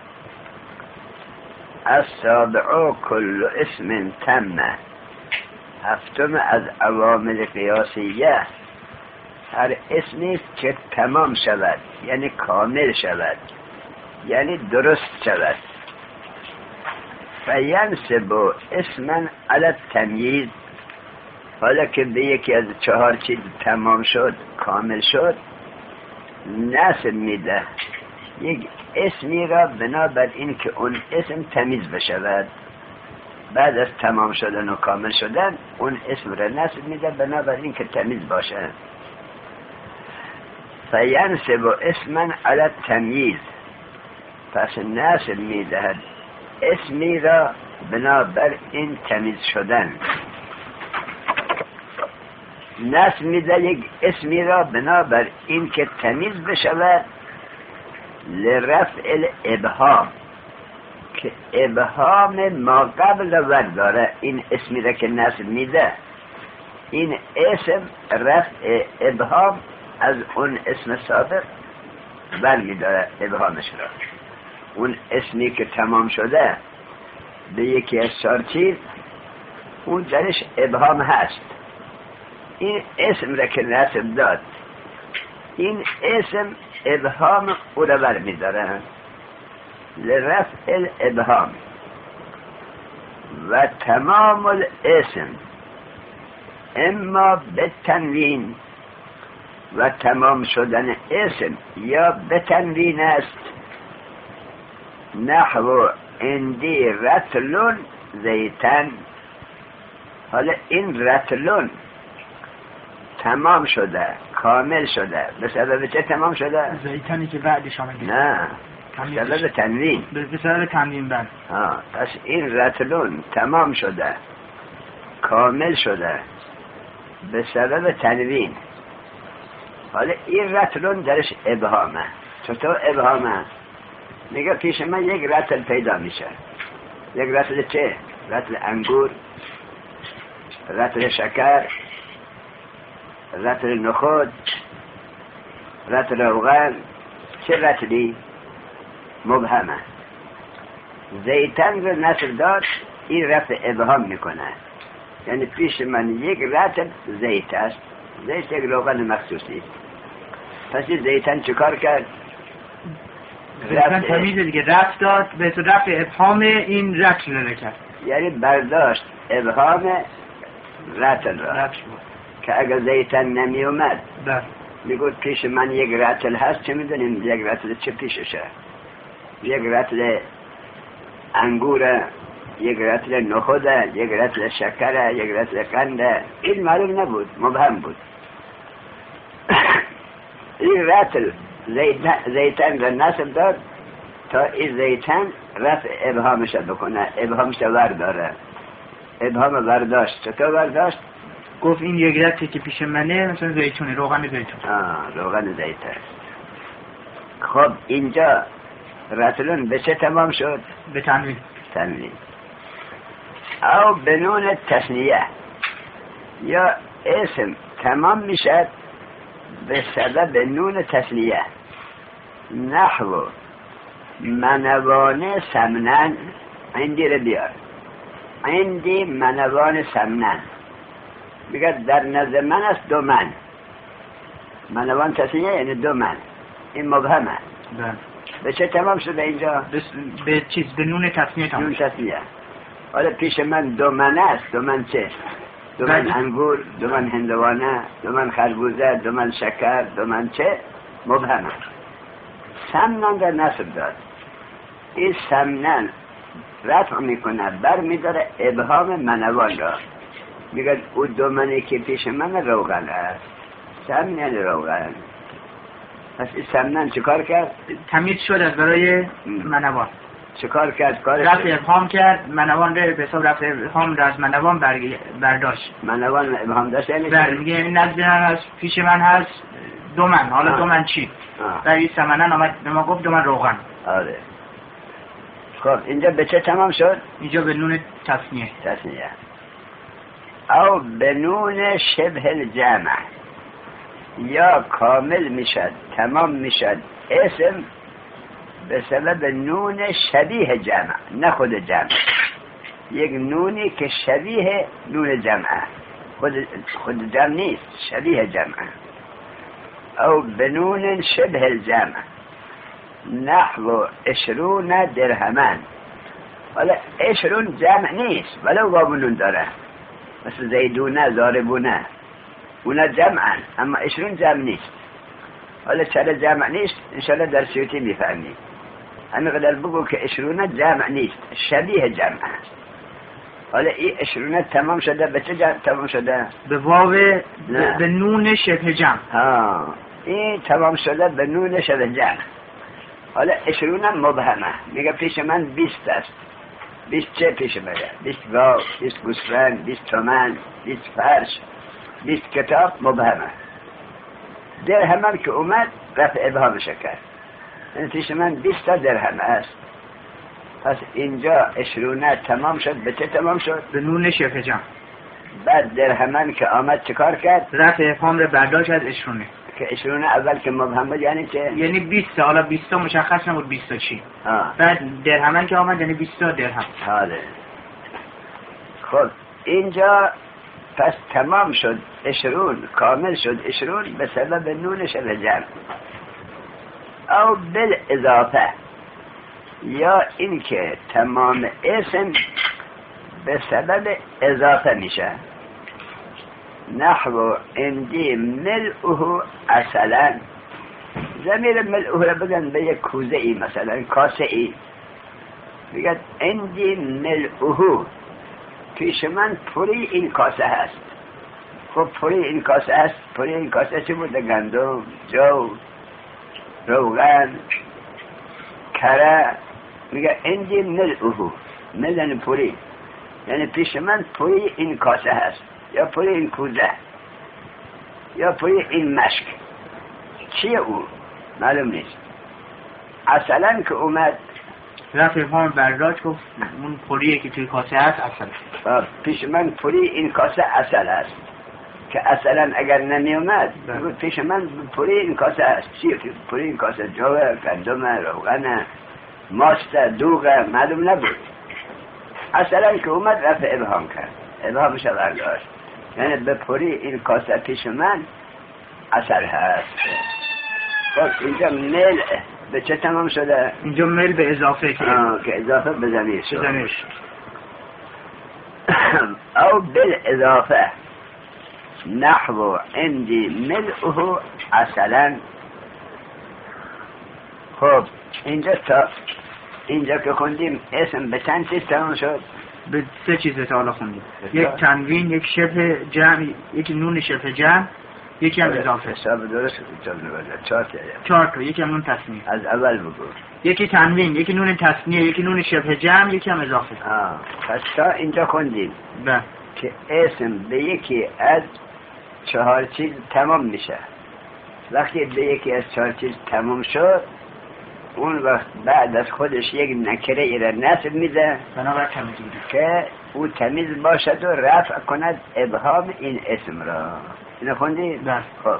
السابع کل اسم تم. هفتم از عوامل قیاسیه هر اسمی که تمام شود، یعنی کامل شود، یعنی درست شود. فینسب اسما علی التمییز. حالا که به یکی از چهار چیز تمام شد، کامل شد، نسب میده یک اسمی را بنابر این که اون اسم تمیز بشود. بعد از تمام شدن و کامل شدن اون اسم را نسب میده بنابر این که تمیز باشه. فینسب اسما علی التمییز. پس نسب میدهد اسمی را بنابر این تمیز شدن. نسب میده یک اسمی را بنابر این که تمیز بشود لرفع الابهام که ابهام ما قبل ود داره، این اسمی را که نصب میده این اسم رفع ابهام از اون اسم سابق بر میداره ابهامش را. اون اسمی که تمام شده به یکی از چهار چیز اون درش ابهام هست، این اسم را که نصب داد این اسم ابهام او را بر میداره. لرفع الابهام و تمام الاسم اما به تنوین، و تمام شدن اسم یا به تنوین است. نحو اندی رتلون زیتن. حالا این رتلون تمام شده، کامل شده. به سبب چه تمام شده؟ زیتنی که بعدش آمده. نه، به سبب تنوین. به سبب تنوین بعد. ها، پس این رتلون تمام شده، کامل شده به سبب تنوین. حالا این رتلون درش ابهامه. چطور ابهامه؟ میگه پیش من یک رتل پیدا میشه. یک رتل چه؟ رتل انگور، رتل شکر، رتل نخود، رتل روغن. چه رتلی؟ مبهمه. زیتن رو نصب داد، این رفع ابهام میکنه. یعنی پیش من یک رتل زیت است. زیت یک روغن مخصوصی. پس این زیتن چکار کرد؟ زیتن تمیز دیگه رفت داد به تو رفع ابهام این رتل رو کرد. یعنی برداشت ابهام رتل را که اگر زیتن نمی اومد میگود پیش من یک رتل هست، چه میدونیم یک رتل چه پیششه؟ یک رتل انگوره، یک رتل نخوده، یک رتل شکره، یک رتل قنده. این معلوم نبود، مبهم بود. این رتل زیتن را نصب داد تا این زیتن رفع ابهامش بکنه، ابهامش ورداره. ابهام برداشت. چطور برداشت؟ گفت این یک رتلی که پیش منه مثلا زیتونه، روغن زیتون. آه، روغن زیتون. خب اینجا رتلون به چه تمام شد؟ به تنوین. تنوین. او به نون تثنیه، یا اسم تمام میشد به سبب نون تثنیه. نحو منوان سمنن. عندی رو بیار. عندی منوان سمنن. بگه در نزد من است دو من. منوان تثنیه یعنی دو من. این مبهمه. بله. به چه تمام شده اینجا؟ به چیز، به نون تثنیه تمام. نون تثنیه. حالا پیش من دو من است. دو من چه؟ دو من انگور، دو من هندوانه، دو من خربوزه، دو من شکر، دو من چه؟ مبهمه. سمنن در نصب داد. این سمنن رفع میکنه، بر میداره ابهام منوان را. میگه او دو منی که پیش من روغن است. سمنن روغن. پس این سمنن چکار کرد؟ تمیز شد از برای منوان. چکار کرد؟ کارش رفع ابهام کرد. منوان رو به حساب رفع ابهام را از منوان برداشت. منوان ابهام داشت یعنی بله. میگه این نزد من هست، پیش من هست دو من. حالا آه. دو من چی؟ در این سمنن آمد به ما گفت دو من روغن. آره. خب اینجا به چه تمام شد؟ اینجا به نون تثنیه. تثنیه. او به نون شبه الجمع، یا کامل میشد، تمام میشد اسم به سبب نون شبیه جمع، نه خود جمع. یک نونی که شبیه نون جمعه، خود, خود جمع نیست، شبیه جمعه. او به نون شبه الجمع نحو عشرون درهمن. حالا عشرون جمع نیست ولو بابنون داره، مثل زیدونه، زاربونه، اونا جمعن، اما عشرون جمع نیست. حالا چرا جمع نیست؟ انشاءالله در سیوتی میفهمید. همین قدر بگو که عشرونه جمع نیست، شبیه جمع است. حالا این عشرونه تمام شده به چه جمع تمام شده؟ به واو، به نون شبه جمع. ها، این تمام شده به نون شبه جمع. حالا عشرونه مبهمه. میگه پیش من بیست است. بیست چه پیش بره؟ بیست گاو، بیست گوسفند، بیست تومن، بیست فرش، بیست کتاب. مبهمه. درهمم که اومد رفع ابهامش کرد. این پیش من بیست درهم است. پس اینجا عشرونه تمام شد. به چه تمام شد؟ به نون شبه جمع. بعد درهمن که آمد چه کار کرد؟ رفع ابهام رو برداشت از عشرونه. که عشرونه اول که مبهم بود یعنی چه؟ یعنی بیست. حالا بیست مشخص نبود بیست چی. آه. بعد درهمن که آمد یعنی بیست درهم. حاله. خب اینجا پس تمام شد عشرون، کامل شد عشرون به سبب نون شبه جمع او بالاضافه، یا اینکه تمام اسم به سبب اضافه میشه. نحو اندی ملئه اصلا، ضمیر ملئه رو بگن به یک کوزه ای مثلا کاسه ای، بگن اندی ملئه، پیش من پوری این کاسه هست. خب پوری این کاسه هست، پوری این کاسه چی بوده؟ گندم، جو، روغن، کره. میگه اندی ملئه، ملن پوری، یعنی پیش من پوری این کاسه هست، یا پوری این کوزه، یا پوری این مشک. چیه او؟ معلوم نیست. اصلا که اومد رفع ابهام برداشت گفت اون پوریه که توی کاسه هست اصلا. پیش من پوری این کاسه اصل هست، که اصلا اگر نمی اومد بگود پیش من پوری این کاسه هست. چیه پوری این کاسه؟ جوه، گندم، روغن، ماست، دوغه، معلوم نبود. اصلا که اومد رفع ابهام کرد، ابهامش برداشت، یعنی به پوری این کاسه پیش من اصل هست. خب اینجا مل به چه تمام شده؟ اینجا مل به اضافه که که اضافه به ضمیر شد. ضمیر شد. او بالاضافه نحو عندي ملئه اصلا. خب اینجا تا اینجا که خوندیم اسم به چند چیز تمام شد؟ به سه چیز تا حالا خوندیم. یک تنوین، یک شبه جمع، یک نون شبه جمع، یکی هم اضافه. حساب درست حساب نبوده. چهار تا. چهار تا. یکی هم نون تثنیه. از اول بگو. یکی تنوین، یکی نون تثنیه، یکی نون شبه جمع، یکی هم اضافه. آه. پس تا اینجا خوندیم. بله. که اسم به یکی از چهار چیز تمام میشه. وقتی به یکی از چهار چیز تمام شد، اون وقت بعد از خودش یک نکره ای را نصب میده بنابرای تمیز بوده که او تمیز باشد و رفع کند ابهام این اسم را. اینو خوندی؟ بله. خب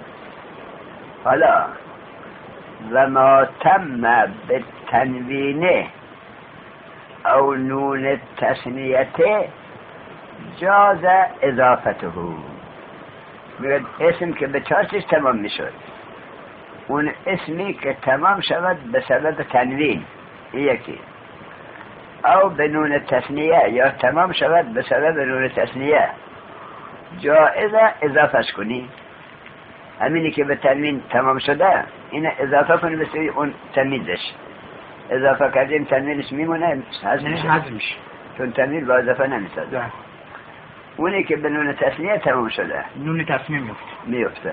حالا و ما تم به تنوینه او نون تثنیته جاز اضافته. میگه اسم که به چهار چیز تمام میشد، اون اسمی که تمام شود به سبب تنوین یکی، او به نون تثنیه یا تمام شود به سبب نون تثنیه، جائزه اضافهش کنی. همینی که به تنوین تمام شده این اضافه کنی به سوی اون تمیزش. اضافه کردیم تنوینش میمونه، حذف میشه چون تنوین با اضافه نمیسازه. اونی که به نون تثنیه تمام شده نون تثنیه میفته میفته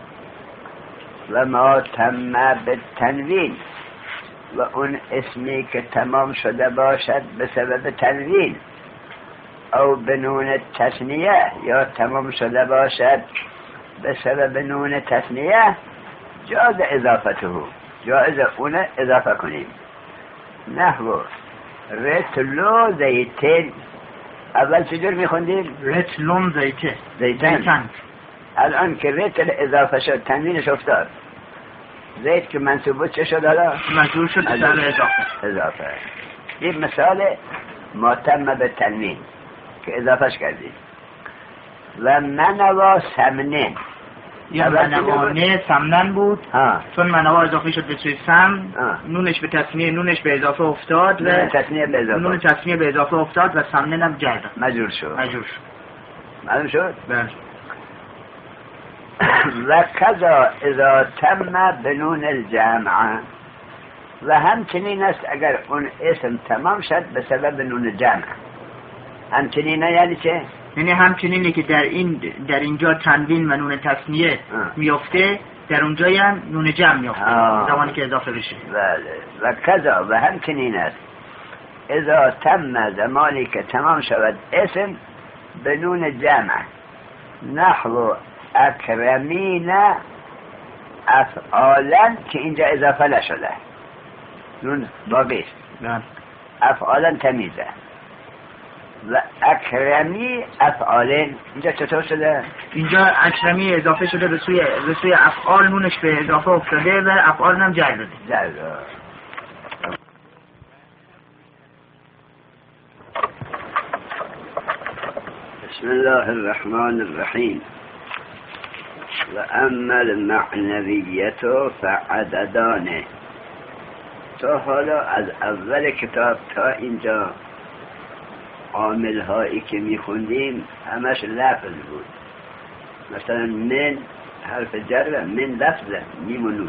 و ما تم به تنوین، و اون اسمی که تمام شده باشد به سبب تنوین او به نون تثنیه یا تمام شده باشد به سبب نون تثنیه جاز اضافته، جاز اون اضافه کنیم. نحو رتلو زیتین. اول چجور میخوندیم؟ رتلون زیته زیتن. الان که رتل اضافه شد تنوینش افتاد، زیت که منصوب بود چه شد؟ حالا مجرور شد به اضافه. اضافه. این مثال ما تم به تنوین که اضافهش کردیم. و منوا سمنین، یا منوانه سمنن بود ها. چون منوا اضافه شد به سوی سم، نونش به تثنیه نونش به اضافه افتاد و نون تثنیه به اضافه نون تثنیه به اضافه افتاد و سمنن هم جر مجرور شد. مجرور شد. معلوم شد؟ بله. و کذا اذا تم بنون الجمع، و همچنین است اگر اون اسم تمام شد به سبب نون جمع. همچنینه یعنی چه؟ یعنی همچنینه که در این در اینجا تنوین و نون تثنیه میفته، در اونجا هم نون جمع میفته زمانی که اضافه بشه. بله. و کذا و همچنین است اذا تم، زمانی که تمام شود اسم به نون جمع. نحو اکرمین افعالا، که اینجا اضافه نشده. نون باقی است. افعالا تمیزه. و اکرمی افعالین اینجا چطور شده؟ اینجا اکرمی اضافه شده به سوی به سوی افعال، نونش به اضافه افتاده و افعال هم جر داده. جر بسم الله الرحمن الرحیم. و اما المعنویت فعددانه. تا حالا از اول کتاب تا اینجا عامل هایی که میخوندیم همش لفظ بود. مثلا من حرف جر، من لفظه، میم و نون.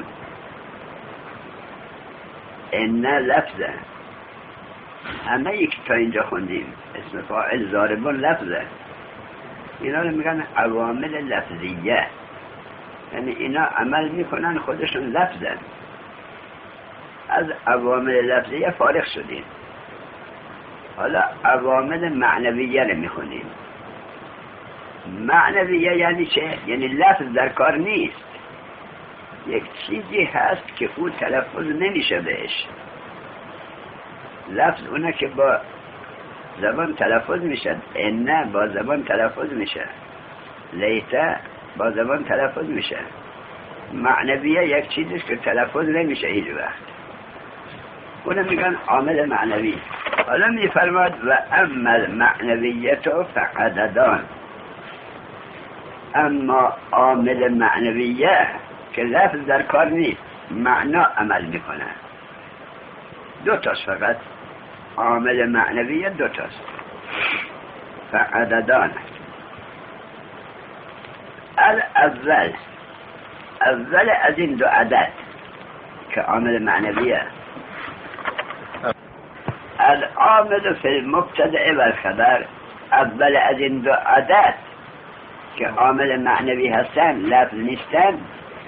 ان لفظه، همه یک تا اینجا خوندیم. اسم فاعل ضاربون لفظه. اینا رو میگن عوامل لفظیه، یعنی اینا عمل میکنن خودشون لفظن. از عوامل لفظیه فارغ شدیم، حالا عوامل معنویه رو میخونیم. معنویه یعنی چه؟ یعنی لفظ در کار نیست، یک چیزی هست که او تلفظ نمیشه بهش. لفظ اونه که با زبان تلفظ میشه. ان با زبان تلفظ میشه، لیته با زبان تلفظ میشه. معنویه یک چیزی که تلفظ نمیشه هیچ وقت، اونه میگن عامل معنوی. حالا میفرماد و اما المعنویت فعددان. اما عامل معنویه که لفظ در کار نیست، معنا عمل میکنه. دو تاست فقط عامل معنویه، دو تاست. فعددان. الاول، اول از این دو عدد که عامل معنویه. العامل فی المبتدأ والخبر. اول از این دو عدد که عامل معنوی هستن، لفظ نیستن،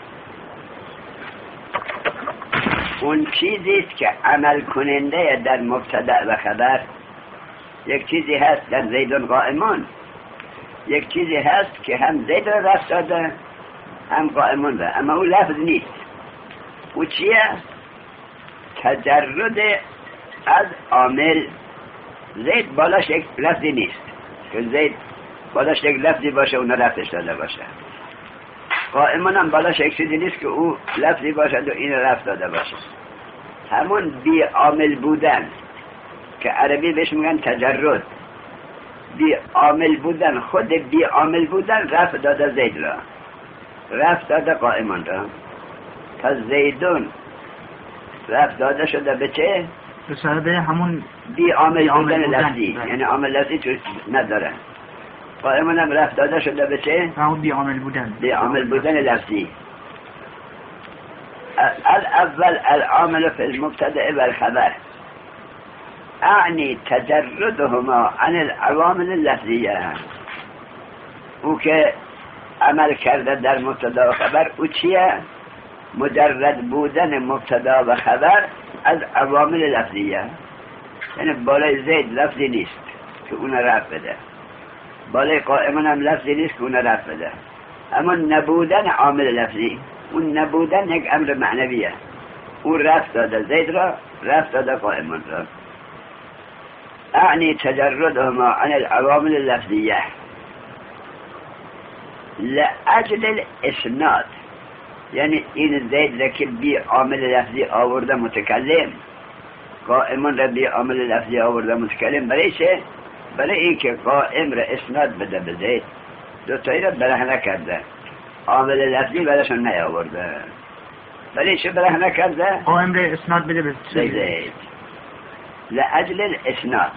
اون چیزیست که عمل کننده در مبتدأ و خبر. یک چیزی هست در زیدون قائمون، یک چیزی هست که هم زید را رفت داده هم قائمون را، اما اون لفظ نیست. او چیه؟ تجرد از عامل. زید بالاش یک لفظی نیست که زید بالاش یک لفظی باشه اون رفتش داده باشه. قائمون هم بالاش یک چیزی نیست که او لفظی باشه و این رفت داده باشه. همون بی عامل بودن که عربی بهش میگن تجرد. بی عامل بودن، خود بی عامل بودن رفت داده زید را، رفت داده قائمون را. پس زیدون رفت داده شده به چه؟ به سبب همون بی عامل بودن لفظی، یعنی عامل لفظی توش نداره. قائمون هم رفت داده شده به چه؟ همون بی عامل بودن، بی عامل بودن لفظی. الاول العامل في المبتدأ والخبر، اعنی تجردهما عن العوامل اللفظیه. او که عمل کرده در مبتدا و خبر، او چیه؟ مجرد بودن مبتدا و خبر از عوامل لفظیه. یعنی بالای زید لفظی نیست که اون رفت بده، بالای قائمون هم لفظی نیست که اون رفت بده، اما نبودن عامل لفظی، اون نبودن یک امر معنویه. اون رفت داده زید را، رفت داده قائمون را. اعنی تجردهما عن العوامل اللفظیه لأجل الاسناد. یعنی این زید را که بی عامل لفظی آورده متکلم، قائمون را بی عامل لفظی آورده متکلم، برای چه؟ برای این که قائم را اسناد بده به زید، دوتایی را برهنه کرده، عامل لفظی برشان نیاورده. برای چه برهنه کرده؟ قائم را اسناد بده به زید لأجل الاسناد.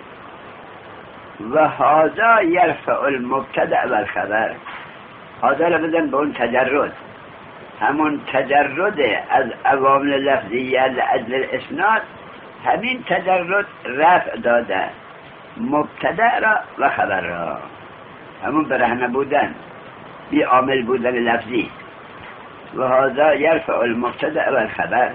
و هذا یرفع المبتدأ والخبر. هذا را بزن به اون تجرد، همون تجرد از عوامل لفظیه لأجل الاسناد، همین تجرد رفع داده مبتدأ را و خبر را، همون برهنه بودن، بی عامل بودن لفظی. و هذا یرفع المبتدأ والخبر.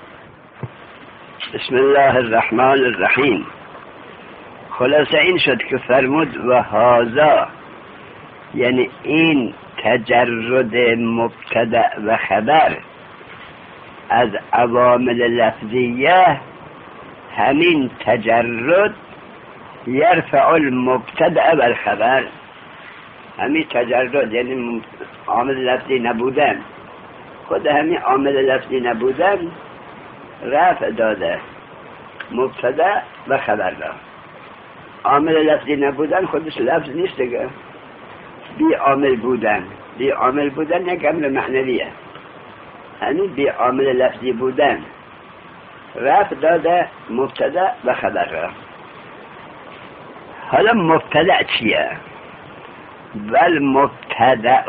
بسم الله الرحمن الرحیم. خلاصه این شد که فرمود و هذا، یعنی این تجرد مبتدأ و خبر از عوامل لفظیه همین تجرد یرفع المبتدأ بالخبر. همین تجرد یعنی عامل لفظی نبودن، خود همین عامل لفظی نبودن رفع داده مبتدأ و خبر را. عامل لفظی نبودن خودش لفظ نیست دیگه، بی عامل بودن. بی عامل بودن یک امر معنویه. همین بی عامل لفظی بودن رفع داده مبتدأ و خبر را. حالا مبتدأ چیه؟ والمبتدأ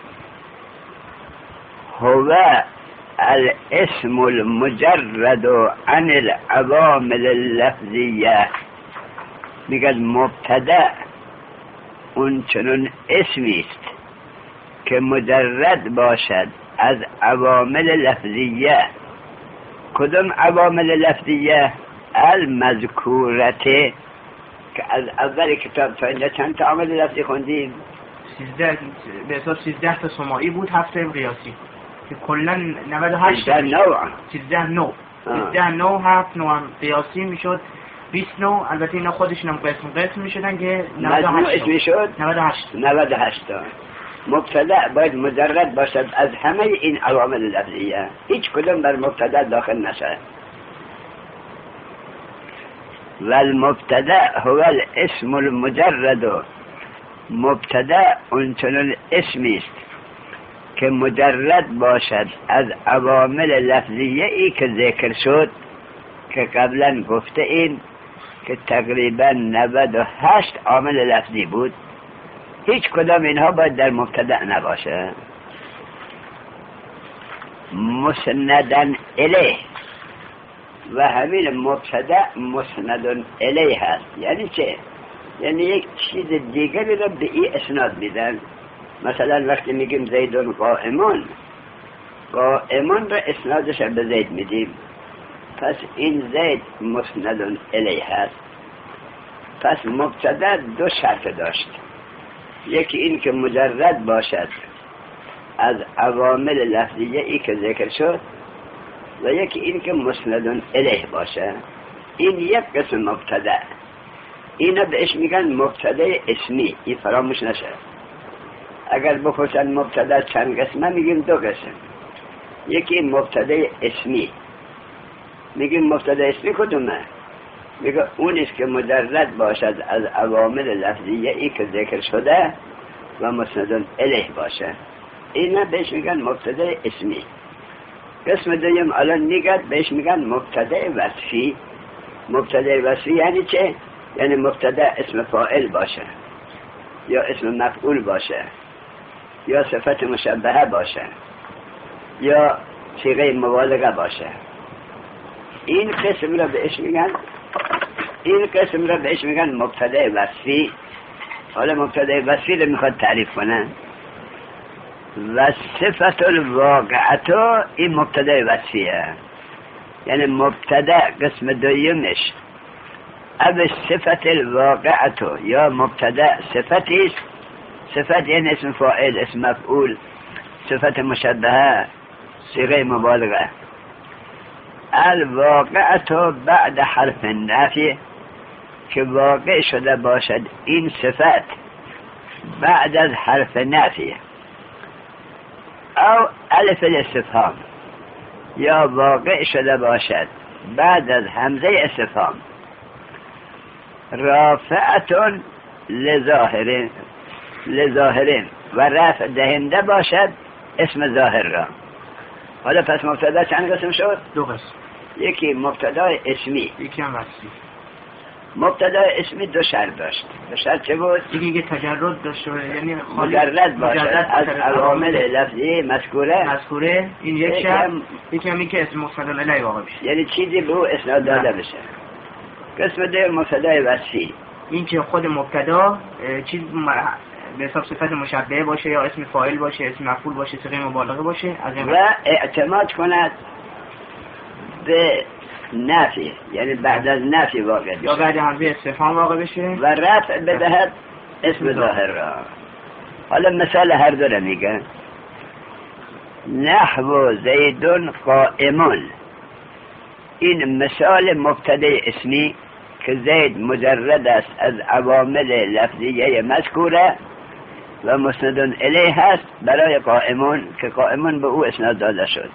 هو الاسم المجرد عن العوامل اللفظیه. میگه مبتدأ اون چنون اسمی است که مجرد باشد از عوامل لفظیه. کدام عوامل لفظیه؟ المذکورته، که از اول کتاب تا اینجا چند تا عامل لفظی خوندیم؟ سیزده، به حساب سیزده تا سماعی بود، هفت تا قیاسی که کلن نود و هشت سیزده نوع سیزده نوع سیزده نوع هفت نوع هم قیاسی میشد، بیست نوع. البته اینا خودشون هم قسم قسم میشدن که نود و هشت میشد. نود و هشت نود و هشت تا. مبتدأ باید مجرد باشد از همه این عوامل لفظیه، هیچ کدوم بر مبتدأ داخل نشه. والمبتدأ هو الاسم المجرد. مبتدأ اون چنون اسمی است که مجرد باشد از عوامل لفظیه ای که ذکر شد، که قبلا گفته این که تقریبا نود و هشت عامل لفظی بود. هیچ کدام اینها باید در مبتدأ نباشه. مسندن الیه، و همین مبتدأ مسندن الیه هست. یعنی چه؟ یعنی یک چیز دیگری را به این اسناد میدن. مثلا وقتی میگیم زیدون قائمون، قائمون را اسنادش به زید میدیم، پس این زید مسندن الیه هست. پس مبتدأ دو شرط داشت، یکی این که مجرد باشد از عوامل لفظیه ای که ذکر شد، و یکی این که مسندن الیه باشه. این یک قسم مبتدأ. اینا بهش میگن مبتدأ اسمی. این فراموش نشه. اگر بپرسن مبتدأ چند قسمه، میگیم دو قسم. یکی مبتدأ اسمی. میگیم مبتدأ اسمی کدومه؟ میگه اون است که مجرد باشد از عوامل لفظیه ای که ذکر شده و مسندن الیه باشه. اینا بهش میگن مبتدأ اسمی. قسم دویم الان میگن بهش میگن مبتدأ وصفی. مبتدأ وصفی یعنی چه؟ یعنی مبتدأ اسم فاعل باشه، یا اسم مفعول باشه، یا صفت مشبهه باشه، یا صیغه مبالغه باشه. این قسم را بهش میگن این قسم را بهش میگن مبتدأ وصفی. حالا مبتدأ وصفی رو میخواد تعریف کنن. و صفت الواقعه این مبتدأ وصفیه. یعنی مبتدأ قسم دویمش اب صفت الواقعه، یا مبتدأ صفتی است. صفت یعنی اسم فاعل، اسم مفعول، صفت مشبهه، صیغه مبالغه. الواقعه بعد حرف نفی، که واقع شده باشد این صفت بعد از حرف نفی، او الف الاستفهام، یا واقع شده باشد بعد از همزه استفهام. رافعتون لظاهرین لظاهرین و رفع دهنده باشد اسم ظاهر را. حالا پس مبتدا چند قسم شد؟ دو قسم. یکی مبتدا اسمی، یکی هم وصفی. مبتدا اسمی دو شرط داشت. دو شرط چه بود؟ یکی که تجرد داشت، یعنی مجرد باشد از عوامل لفظی مذکوره مذکوره. این یک شرط. یکی هم این که اسم مسند الیه واقع بشه، یعنی چیزی به او اسناد داده بشه. قسم دوم مبتدا وصفی، این که خود مبتدا چیز به حساب صفت مشبهه باشه، یا اسم فاعل باشه، اسم مفعول باشه، صیغه مبالغه باشه، از این و اعتماد کند به نفی، یعنی بعد از نفی واقع بشه، یا بعد همزه استفهام واقع بشه، و رفع بدهد اسم ظاهر را. حالا مثال هر دو را میگن. نحو زیدون قائمون، این مثال مبتدای اسمی که زید مجرد است از عوامل لفظیه مذکوره و مسند الیه هست برای قائمون که قائمون به او اسناد داده شد.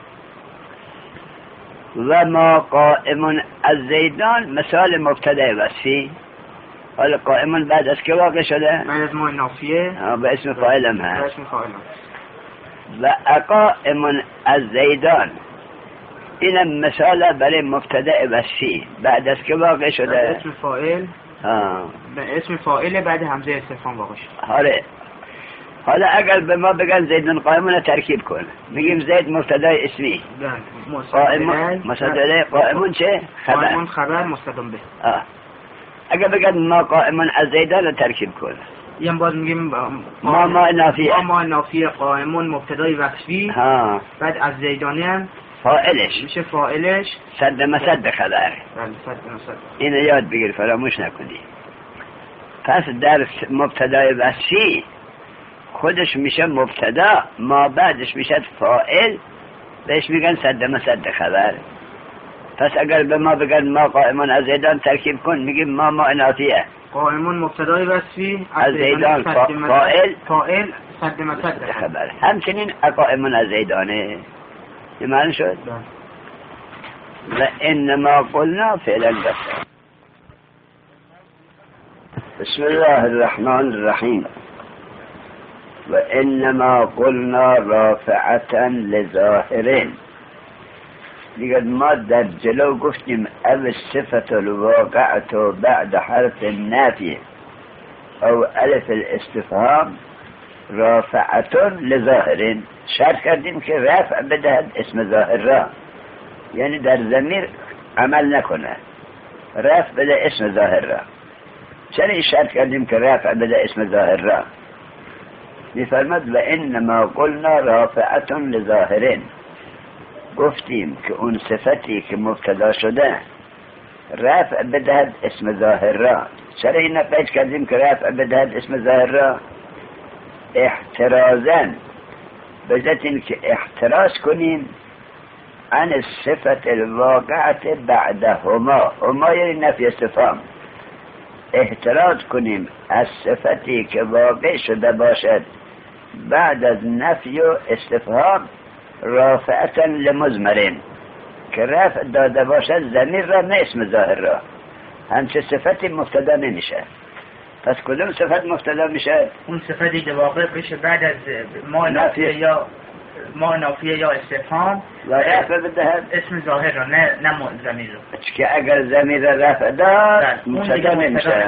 و ما قائمون از زیدان مثال مبتدای وصفی. حالا قائمون بعد از که واقع شده؟ بعد از ما نافیه به اسم فاعلم هست. اسم فاعلم. و اقائمون از زیدان این مثال برای مبتدای وصفی بعد از که واقع شده؟ اسم فاعل. آه. به اسم فاعل بعد همزه استفهام واقع شده. آره. حالا اگر به ما بگن زیدون قائمون ترکیب کن، میگیم زید مبتدای اسمی. قائمون مصدر قائمون چه؟ خبر. قائمون خبر مستقیم به. آه. اگر بگن ما قائمون از زیدان ترکیب کن، یعنی باز میگیم ما ما نافیه. ما ما نافیه قائمون مبتدای وصفی. ها. بعد از زیدانی هم فاعلش میشه فاعلش صد مسد خبر. بله صد مسد. اینو یاد بگیر فراموش نکنی. پس در مبتدای وصفی خودش میشه مبتدا، ما بعدش میشه فاعل، بهش میگن صد مسد خبر. پس اگر به ما بگن ما قائمون از زیدان ترکیب کن، میگیم ما ما نافیه قائمون مبتدای وصفی از زیدان فاعل فاعل صد مسد خبر. همچنین قائمون از زیدانه یه معنی شد. و انما قلنا فعلا بس. بسم الله الرحمن الرحیم. و انما قلنا رافعة لظاهرین. دیگر ما در جلو گفتیم او صفت الواقعت بعد حرف نافی او الف الاستفهام رافعة لظاهرین، شرط کردیم که رفع بدهد اسم ظاهر را، یعنی در ضمیر عمل نکنه، رفع بده اسم ظاهر را. چرا شرط کردیم که رفع بده اسم ظاهر را؟ میفرماد و انما قلنا رافعة لظاهرین، گفتیم که اون صفتی که مبتدا شده رفع بدهد اسم ظاهر را. چرا این نقیج کردیم که رفع بدهد اسم ظاهر را؟ احترازاً، بذات این که احتراز کنیم عن صفت الواقعت بعدهما. هما یعنی نفی استفهام. احتراز کنیم از صفتی که واقع شده باشد بعد از نفی و استفهام رافعة لمضمرین، که رفع داده باشد ضمیر را نه اسم ظاهر را. همچه صفتی مبتدا نمیشه. پس کدوم صفت مبتدا میشه؟ اون صفتی که واقع بشه بعد از ما نافیه یا ما نافیه یا استفهام و رفع بدهد اسم ظاهر را نه نه ضمیر را. که اگر ضمیر را رفع داد مبتدا نمیشه.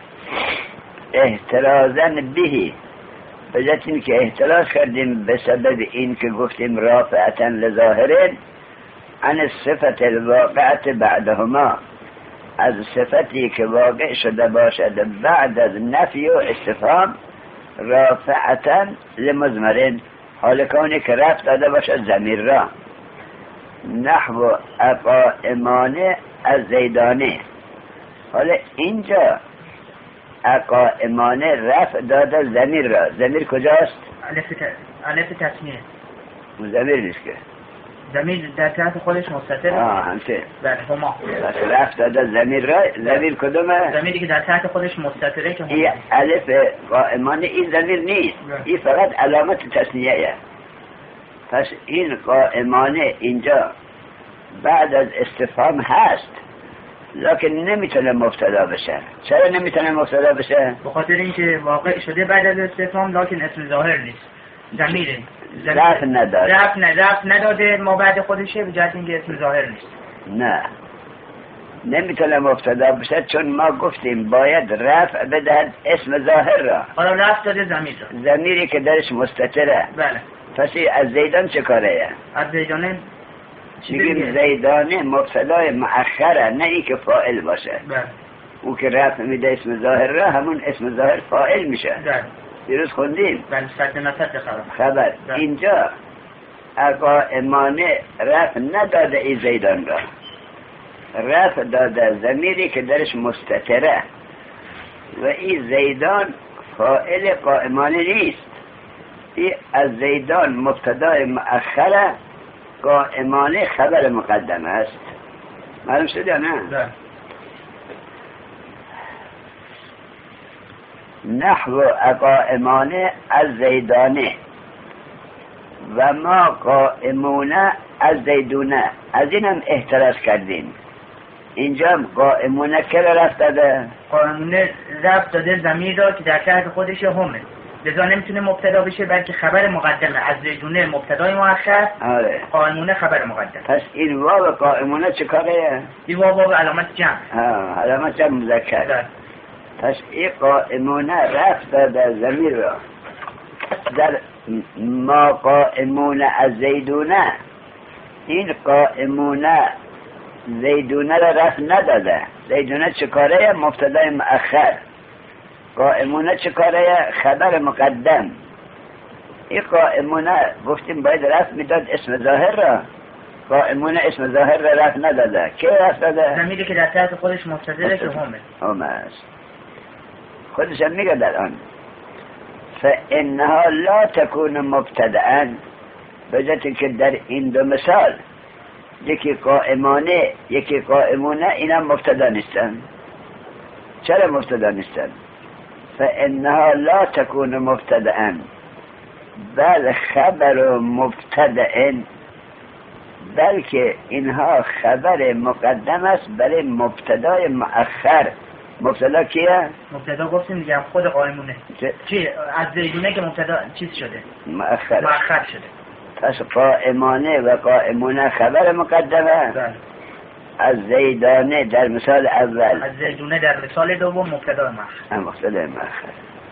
احترازاً بهی، بجد این که احتراز کردیم به سبب این که گفتیم رافعة لظاهرین عن الصفت الواقعت بعدهما، از صفتی که واقع شده باشد بعد از نفی و استفهام رافعة لمضمرین، حال کونی که رفع داده باشد ضمیر را. نحو اقائمان از زیدانه. حالا اینجا اقائمان رفع داده ضمیر را. ضمیر کجاست؟ الف تسنیه. ضمیر نیست که ضمیر در تحت خودش مستتره. آه همچه بله هما. بس رفع داده ضمیر را. ضمیر کدومه؟ ضمیری که در تحت خودش مستتره که این الف قائمان این ضمیر نیست. این فقط علامت تسنیه. پس این قائمانه اینجا بعد از استفهام هست لکن نمیتونه مبتدا بشه. چرا نمیتونه مبتدا بشه؟ به خاطر اینکه واقع شده بعد از استفهام لکن اسم ظاهر نیست، ضمیره، رفع نداده. رفع نه رفع نداده ما بعد خودشه به جهت اینکه اسم ظاهر نیست. نه نمیتونه مبتدا بشه چون ما گفتیم باید رفع بدهد اسم ظاهر را. حالا رفع داده ضمیر را، ضمیری که درش مستتره. بله. پس از زیدان چه کاره؟ از زیدانه میگیم زیدانه مبتدای مؤخره، نه ای که فاعل باشه. بله. او که رفع میده اسم ظاهر را همون اسم ظاهر فاعل میشه. بله. دیروز خوندیم. بله صد مسد خبر. خبر. بله. اینجا اقائمانه رفع نداده ای زیدان را، رفع داده ضمیری که درش مستتره و این زیدان فاعل قائمانه نیست. این از زیدان مبتدای مؤخره، قائمانه خبر مقدم است. معلوم شد یا نه؟ ده. نحو قائمانه از زیدانه و ما قائمونه از زیدونه. از این هم احتراز کردیم. اینجا هم قائمونه که رفت داده؟ قائمونه رفت داده ضمیر را که در تحت خودش همه، لذا نمیتونه مبتدا بشه بلکه خبر مقدمه. از زیدونه مبتدای مؤخر، آره. قائمونه خبر مقدم. پس این واو قائمونه چه کاره؟ این واو واو علامت جمع. ها، علامت جمع مذکر. پس این قائمونه رفت داده ضمیر را در ما قائمونه از زیدونه. این قائمونه زیدونه را رفت نداده. زیدونه چه کاره؟ مبتدای مؤخر. قائمونه چه کاره؟ خبر مقدم. این قائمونه گفتیم باید رفت میداد اسم ظاهر را. قائمونه اسم ظاهر را رفت نداده. کی رفت داده؟ ضمیری که در تحت خودش مبتدره که همه. همه است. خودش هم میگه در آن فانها لا تكون مبتدأ، بجاتی که در این دو مثال یکی قائمانه یکی قائمونه، اینا مبتدا نیستن. چرا مبتدا نیستن؟ فانها لا تكون مبتدأ بل خبر مبتدأ، بلکه اینها خبر مقدم است برای مبتدای مؤخر. مبتدا کیه؟ مبتدا گفتیم دیگه خود قائمونه. چی؟ از زیدونه که مبتدا چیز شده؟ مؤخر. مؤخر شده. پس قائمانه و قائمونه خبر مقدمه. بله. از زیدانه در مثال اول. از زیدونه در مثال دوم مبتدا مؤخر. مبتدا مؤخر.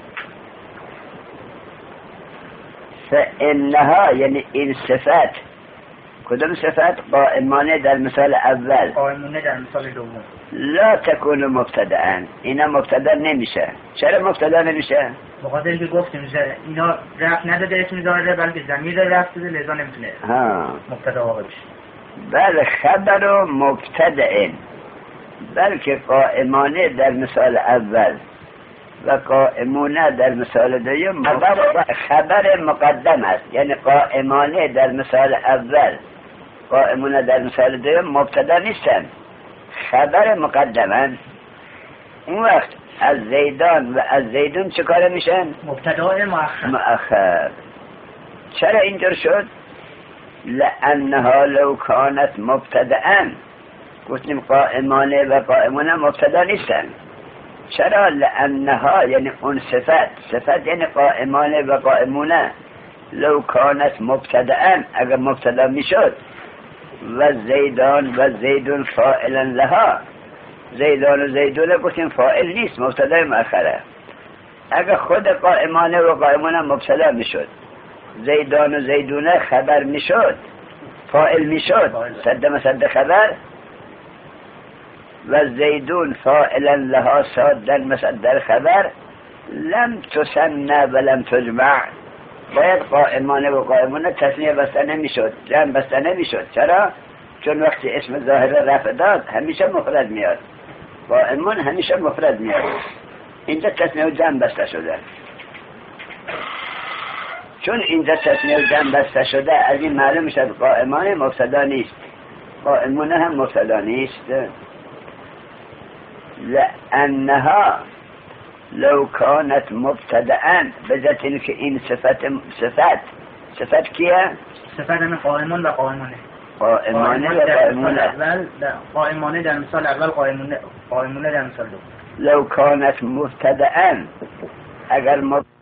فانها یعنی این صفت. کدام صفت؟ قائمانه در مثال اول، قائمونه در مثال دوم. لا تكون مبتدأ، اینا مبتدا نمیشه. چرا مبتدا نمیشه؟ بخاطر که گفتیم اینا رفت نداده اسم ظاهره بلکه ضمیر رفت داده، لذا نمیتونه ها مبتدا واقع بشه. بل خبر مبتدأ، بلکه قائمانه در مثال اول و قائمونه در مثال دوم خبر, خبر مقدم است. یعنی قائمانه در مثال اول، قائمونه در مثال دوم مبتدا نیستن، خبر مقدمن. اون وقت از زیدان و از زیدون چه کاره میشن؟ مبتدا مؤخر. مؤخر. چرا اینجور شد؟ لانها لو کانت مبتدأ. گفتیم قائمانه و قائمونه مبتدا نیستن. چرا؟ لانها یعنی اون صفت، صفت یعنی قائمانه و قائمونه، لو کانت مبتدأ، اگر مبتدا میشد، و زیدان و زیدون فاعلا لها، زیدان و زیدون گفتیم فاعل نیست، مبتدا مؤخره. اگر خود قائمانه و قائمونه مبتدا میشد، زیدان و زیدونه خبر میشد، فاعل میشد، صد مسد خبر، و زیدون فاعلا لها صادا مصدر خبر، لم تسنى و لم تجمع. باید قائمانه و قائمونه تثنیه بسته نمیشد، جمع بسته نمیشد. چرا؟ چون وقتی اسم ظاهر رفع داد همیشه مفرد میاد، قائمون همیشه مفرد میاد. اینجا تثنیه و جمع بسته شده. چون اینجا تثنیه و جمع بسته شده، از این معلوم شد قائمانه مبتدا نیست، قائمونه هم مبتدا نیست. لأنها لو كانت مبتدأ، بذات که این صفت صفت صفت کیه؟ صفت همه قائمون و قائمونه. قائمانه و قائمونه. قائمانه در مثال اول، قائمونه قائمونه در مثال دوم. لو كانت مبتدأ، اگر مبتدأ